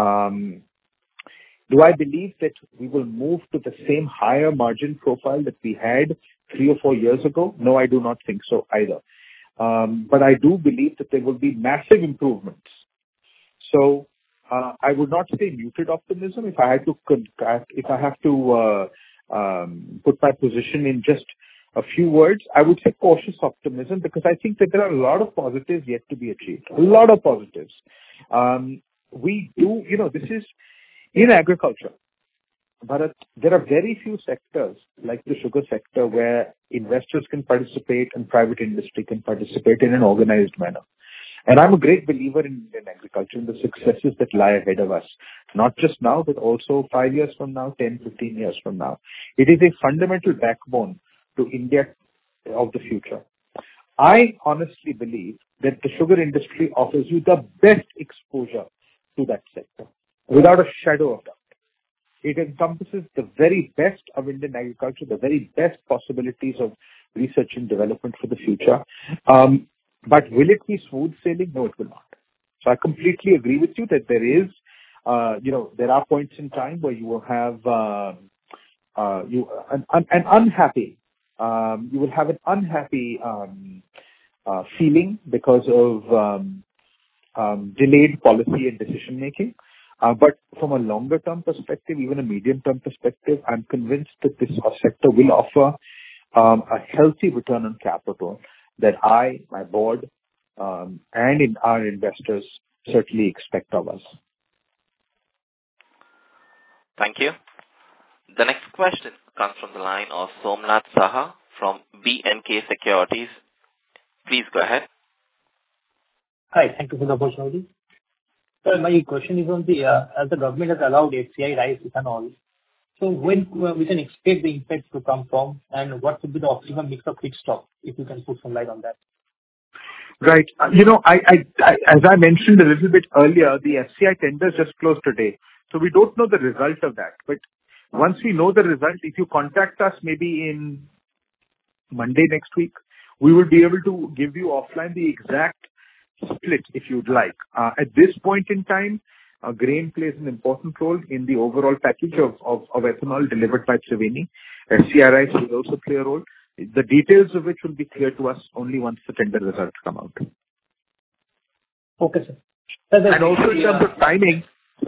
Do I believe that we will move to the same higher margin profile that we had 3 or 4 years ago? No, I do not think so either. But I do believe that there will be massive improvements. So I would not say muted optimism. If I have to put my position in just a few words, I would say cautious optimism, because I think that there are a lot of positives yet to be achieved. A lot of positives. We do, this is in agriculture. But there are very few sectors like the sugar sector where investors can participate and private industry can participate in an organized manner. And I'm a great believer in agriculture and the successes that lie ahead of us, not just now, but also 5 years from now, 10, 15 years from now. It is a fundamental backbone to India of the future. I honestly believe that the sugar industry offers you the best exposure to that sector, without a shadow of doubt. It encompasses the very best of Indian agriculture, the very best possibilities of research and development for the future. But will it be smooth sailing? No, it will not. So I completely agree with you that there is, there are points in time where you will have an unhappy feeling because of delayed policy and decision making. But from a longer term perspective, even a medium term perspective, I'm convinced that this sector will offer a healthy return on capital that I, my board, and our investors certainly expect of us. Thank you. The next question comes from the line of Somnath Saha from B&K Securities. Please go ahead. Hi, thank you for the opportunity. Sir, my question is on as the government has allowed FCI rice ethanol, so when we can expect the impact to come from, and what would be the optimum mix of feedstock, if you can put some light on that? Right. As I mentioned a little bit earlier, the FCI tenders just closed today, so we don't know the result of that. But once we know the result, if you contact us maybe in Monday next week, we will be able to give you offline the exact split if you'd like. At this point in time, grain plays an important role in the overall package of ethanol delivered by Triveni. FCI rice will also play a role, the details of which will be clear to us only once the tender results come out. Okay, sir. And also in terms of timing,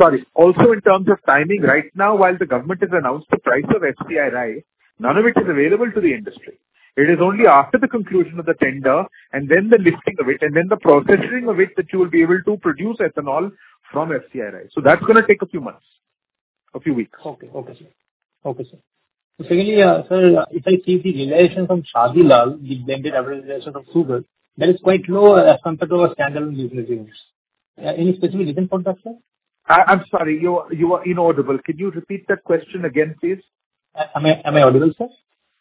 right now, while the government has announced the price of FCI rice, none of it is available to the industry. It is only after the conclusion of the tender and then the listing of it and then the processing of it that you will be able to produce ethanol from FCI rice. So that's going to take a few months, a few weeks. Okay, sir. So secondly, sir, if I see the realization from Shadi Lal, the blended average realization of sugar, that is quite low as compared to our standalone business units. Any specific reason for that, sir? I'm sorry, you are inaudible. Can you repeat that question again, please? Am I audible, sir?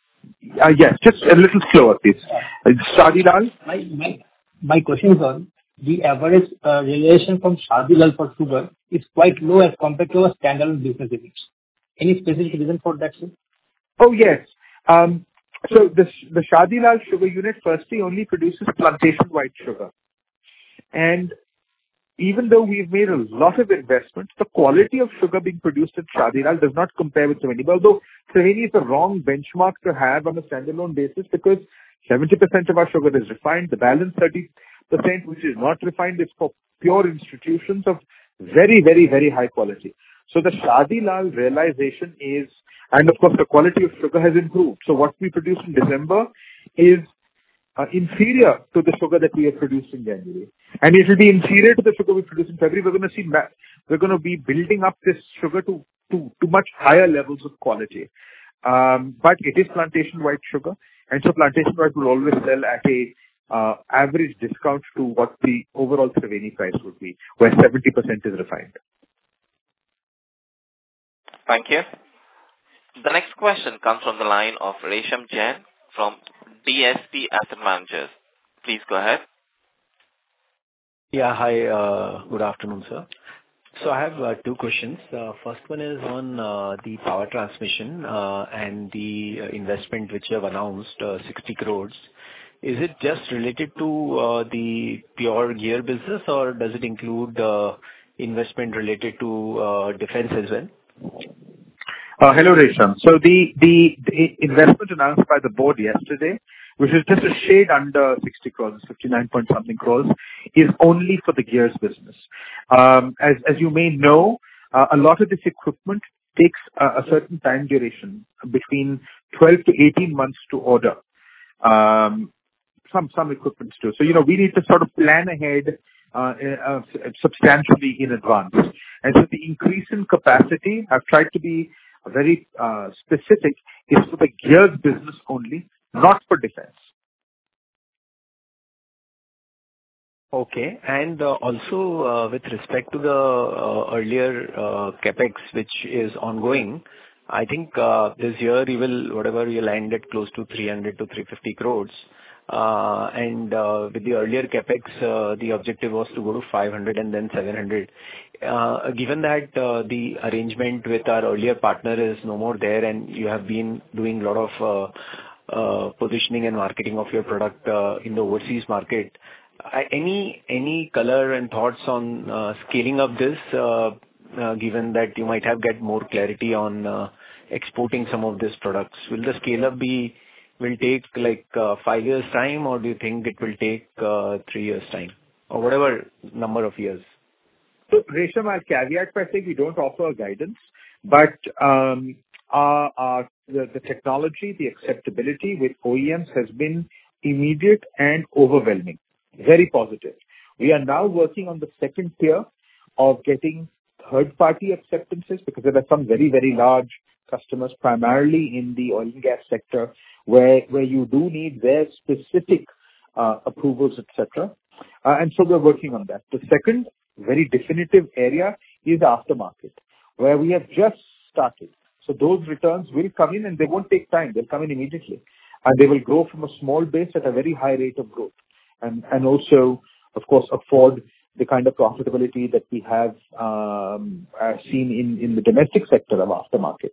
Yes, just a little slower, please. Shadi Lal? My question is on the average realization from Shadi Lal for sugar is quite low as compared to our standalone business units. Any specific reason for that, sir? Oh, yes. So the Shadi Lal sugar unit firstly only produces plantation white sugar. And even though we've made a lot of investments, the quality of sugar being produced at Shadi Lal does not compare with Triveni. Although Triveni is the wrong benchmark to have on a standalone basis because 70% of our sugar is refined. The balance 30%, which is not refined, is for pure institutions of very, very, very high quality. So the Shadi Lal realization is, and of course the quality of sugar has improved. So what we produce in December is inferior to the sugar that we have produced in January. And it will be inferior to the sugar we produce in February. We're going to be building up this sugar to much higher levels of quality. But it is plantation white sugar. And so plantation white will always sell at a average discount to what the overall Triveni price would be, where 70% is refined. Thank you. The next question comes from the line of Resham Jain from DSP Asset Managers. Please go ahead. Yeah, hi. Good afternoon, sir. So I have two questions. First one is on the power transmission and the investment which you have announced, 60 crores. Is it just related to the pure gear business, or does it include investment related to defense as well? Hello, Resham. So the investment announced by the board yesterday, which is just a shade under 60 crores, 59 point something crores, is only for the gears business. As you may know, a lot of this equipment takes a certain time duration, between 12 to 18 months to order. Some equipment too. So, we need to sort of plan ahead substantially in advance. And so the increase in capacity, I've tried to be very specific, is for the gears business only, not for defense. Okay. And also with respect to the earlier capex, which is ongoing, I think this year whatever you land at close to 300 to 350 crores. And with the earlier capex, the objective was to go to 500 and then 700. Given that the arrangement with our earlier partner is no more there, and you have been doing a lot of positioning and marketing of your product in the overseas market, any color and thoughts on scaling up this, given that you might have get more clarity on exporting some of these products? Will the scale up will take like 5 years time, or do you think it will take 3 years time, or whatever number of years? So, Resham, I'll caveat by saying we don't offer guidance, but the technology, the acceptability with OEMs has been immediate and overwhelming. Very positive. We are now working on the second tier of getting third-party acceptances, because there are some very, very large customers, primarily in the oil and gas sector, where you do need their specific approvals, etc. And so we're working on that. The second very definitive area is aftermarket, where we have just started. So those returns will come in, and they won't take time. They'll come in immediately. And they will grow from a small base at a very high rate of growth. And also, of course, afford the kind of profitability that we have seen in the domestic sector of aftermarket.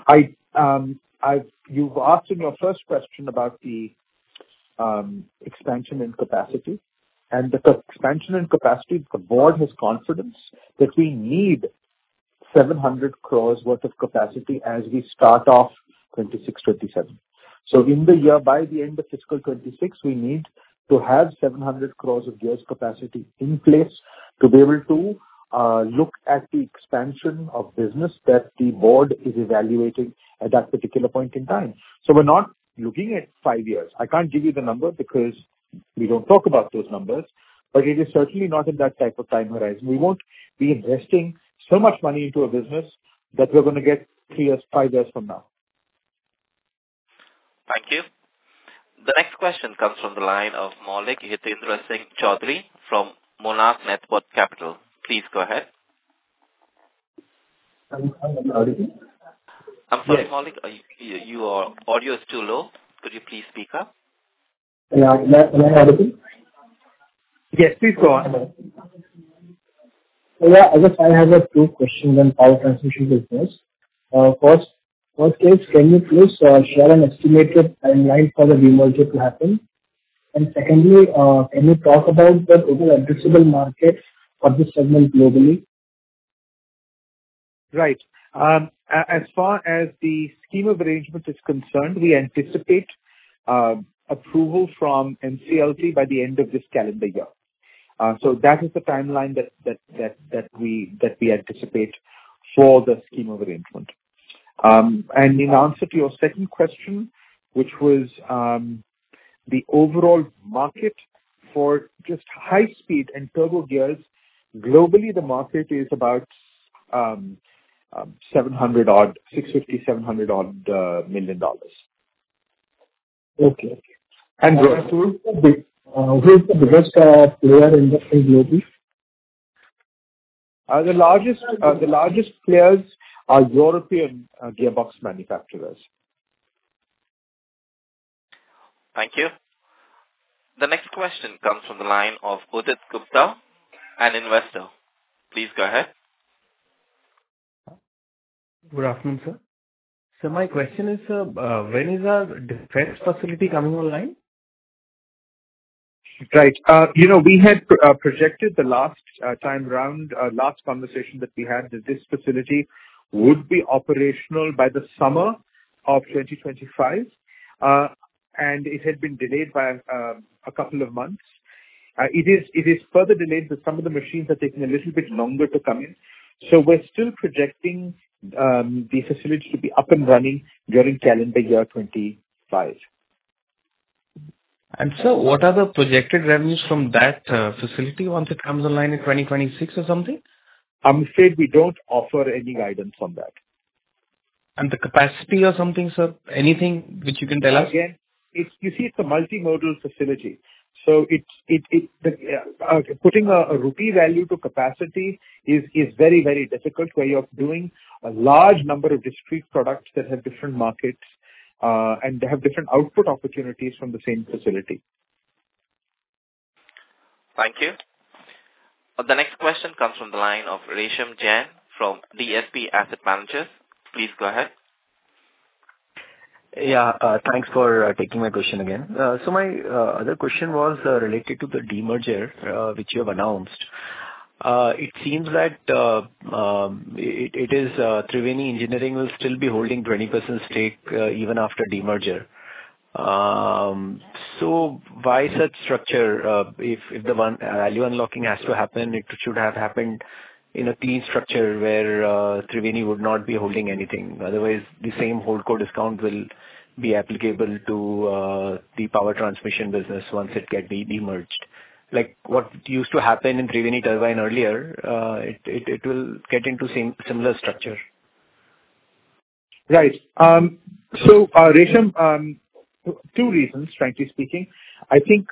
You've asked in your first question about the expansion in capacity. And the expansion in capacity, the board has confidence that we need 700 crores worth of capacity as we start off 26-27. So in the year, by the end of fiscal 26, we need to have 700 crores of gears capacity in place to be able to look at the expansion of business that the board is evaluating at that particular point in time. So we're not looking at 5 years. I can't give you the number because we don't talk about those numbers, but it is certainly not in that type of time horizon. We won't be investing so much money into a business that we're going to get 3 years, 5 years from now. Thank you. The next question comes from the line of Maulik Hitendra Singh Chaudhary from Monarch Networth Capital. Please go ahead. I'm sorry, Maulik. Your audio is too low. Could you please speak up? Yeah, am I audible? Yes, please go on. Yeah, I guess I have two questions on power transmission business. First case, can you please share an estimated timeline for the demerger to happen? And secondly, can you talk about the total addressable market for this segment globally? Right. As far as the scheme of arrangement is concerned, we anticipate approval from NCLT by the end of this calendar year. So that is the timeline that we anticipate for the scheme of arrangement. And in answer to your second question, which was the overall market for just high speed and turbo gears, globally the market is about 700 odd million dollars. Okay. And who is the biggest player in the globally? The largest players are European gearbox manufacturers. Thank you. The next question comes from the line of Udit Gupta, an investor. Please go ahead. Good afternoon, sir. So my question is, when is our defense facility coming online? Right. We had projected the last time round, last conversation that we had, that this facility would be operational by the summer of 2025. And it had been delayed by a couple of months. It is further delayed because some of the machines are taking a little bit longer to come in. So we're still projecting the facility to be up and running during calendar year 25. And so what are the projected revenues from that facility once it comes online in 2026 or something? I'm afraid we don't offer any guidance on that. And the capacity or something, sir? Anything which you can tell us? Again, it's a multimodal facility. So putting a rupee value to capacity is very, very difficult, where you're doing a large number of discrete products that have different markets and they have different output opportunities from the same facility. Thank you. The next question comes from the line of Resham Jain from DSP Asset Managers. Please go ahead. Yeah, thanks for taking my question again. So my other question was related to the demerger which you have announced. It seems that it is Triveni Engineering will still be holding 20% stake even after demerger. So why such structure? If the one value unlocking has to happen, it should have happened in a clean structure where Triveni would not be holding anything. Otherwise, the same holdco discount will be applicable to the power transmission business once it get demerged. Like what used to happen in Triveni Turbine earlier, it will get into similar structure. Right. So, Resham, two reasons, frankly speaking. I think,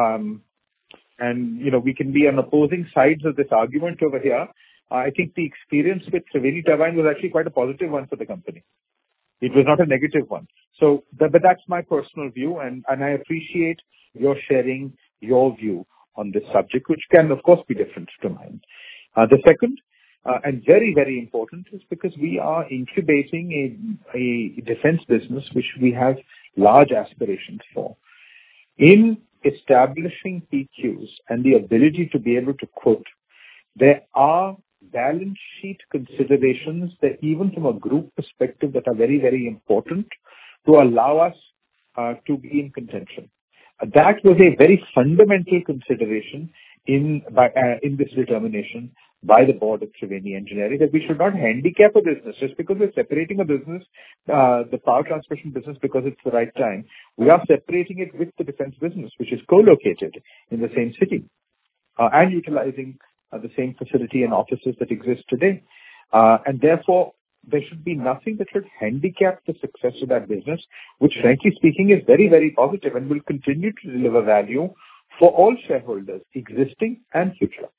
we can be on opposing sides of this argument over here. I think the experience with Triveni Turbine was actually quite a positive one for the company. It was not a negative one. So, but that's my personal view, and I appreciate your sharing your view on this subject, which can, of course, be different to mine. The second, and very, very important, is because we are incubating a defense business which we have large aspirations for. In establishing PQs and the ability to be able to quote, there are balance sheet considerations that even from a group perspective that are very, very important to allow us to be in contention. That was a very fundamental consideration in this determination by the board of Triveni Engineering, that we should not handicap a business just because we're separating a business, the power transmission business, because it's the right time. We are separating it with the defense business, which is co-located in the same city and utilizing the same facility and offices that exist today. And therefore, there should be nothing that should handicap the success of that business, which frankly speaking is very, very positive and will continue to deliver value for all shareholders, existing and future.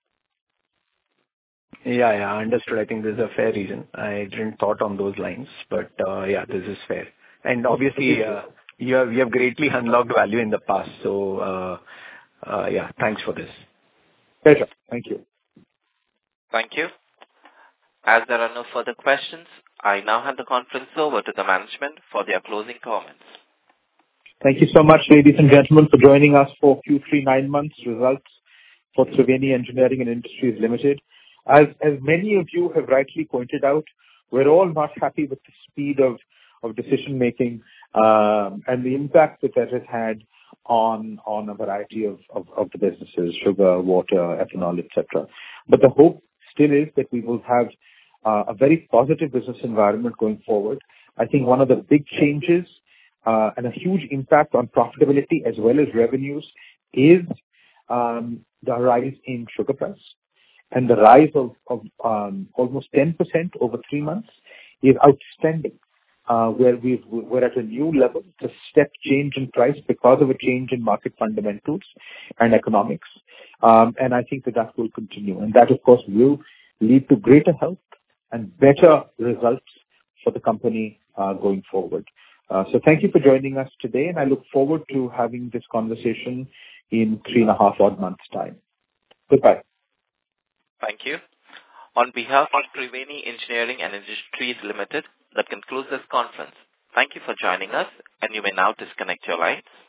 Yeah, understood. I think this is a fair reason. I didn't thought on those lines, but this is fair. And obviously, you have greatly unlocked value in the past. So, thanks for this. Pleasure. Thank you. Thank you. As there are no further questions, I now hand the conference over to the management for their closing comments. Thank you so much, ladies and gentlemen, for joining us for Q3 9 months results for Triveni Engineering and Industries Limited. As many of you have rightly pointed out, we're all not happy with the speed of decision making and the impact that has had on a variety of the businesses, sugar, water, ethanol, etc. But the hope still is that we will have a very positive business environment going forward. I think one of the big changes and a huge impact on profitability as well as revenues is the rise in sugar price. And the rise of almost 10% over 3 months is outstanding, where we're at a new level. It's a step change in price because of a change in market fundamentals and economics. And I think that will continue. And that, of course, will lead to greater health and better results for the company going forward. So thank you for joining us today, and I look forward to having this conversation in 3.5 odd months' time. Goodbye. Thank you. On behalf of Triveni Engineering and Industries Limited, that concludes this conference. Thank you for joining us, and you may now disconnect your lines.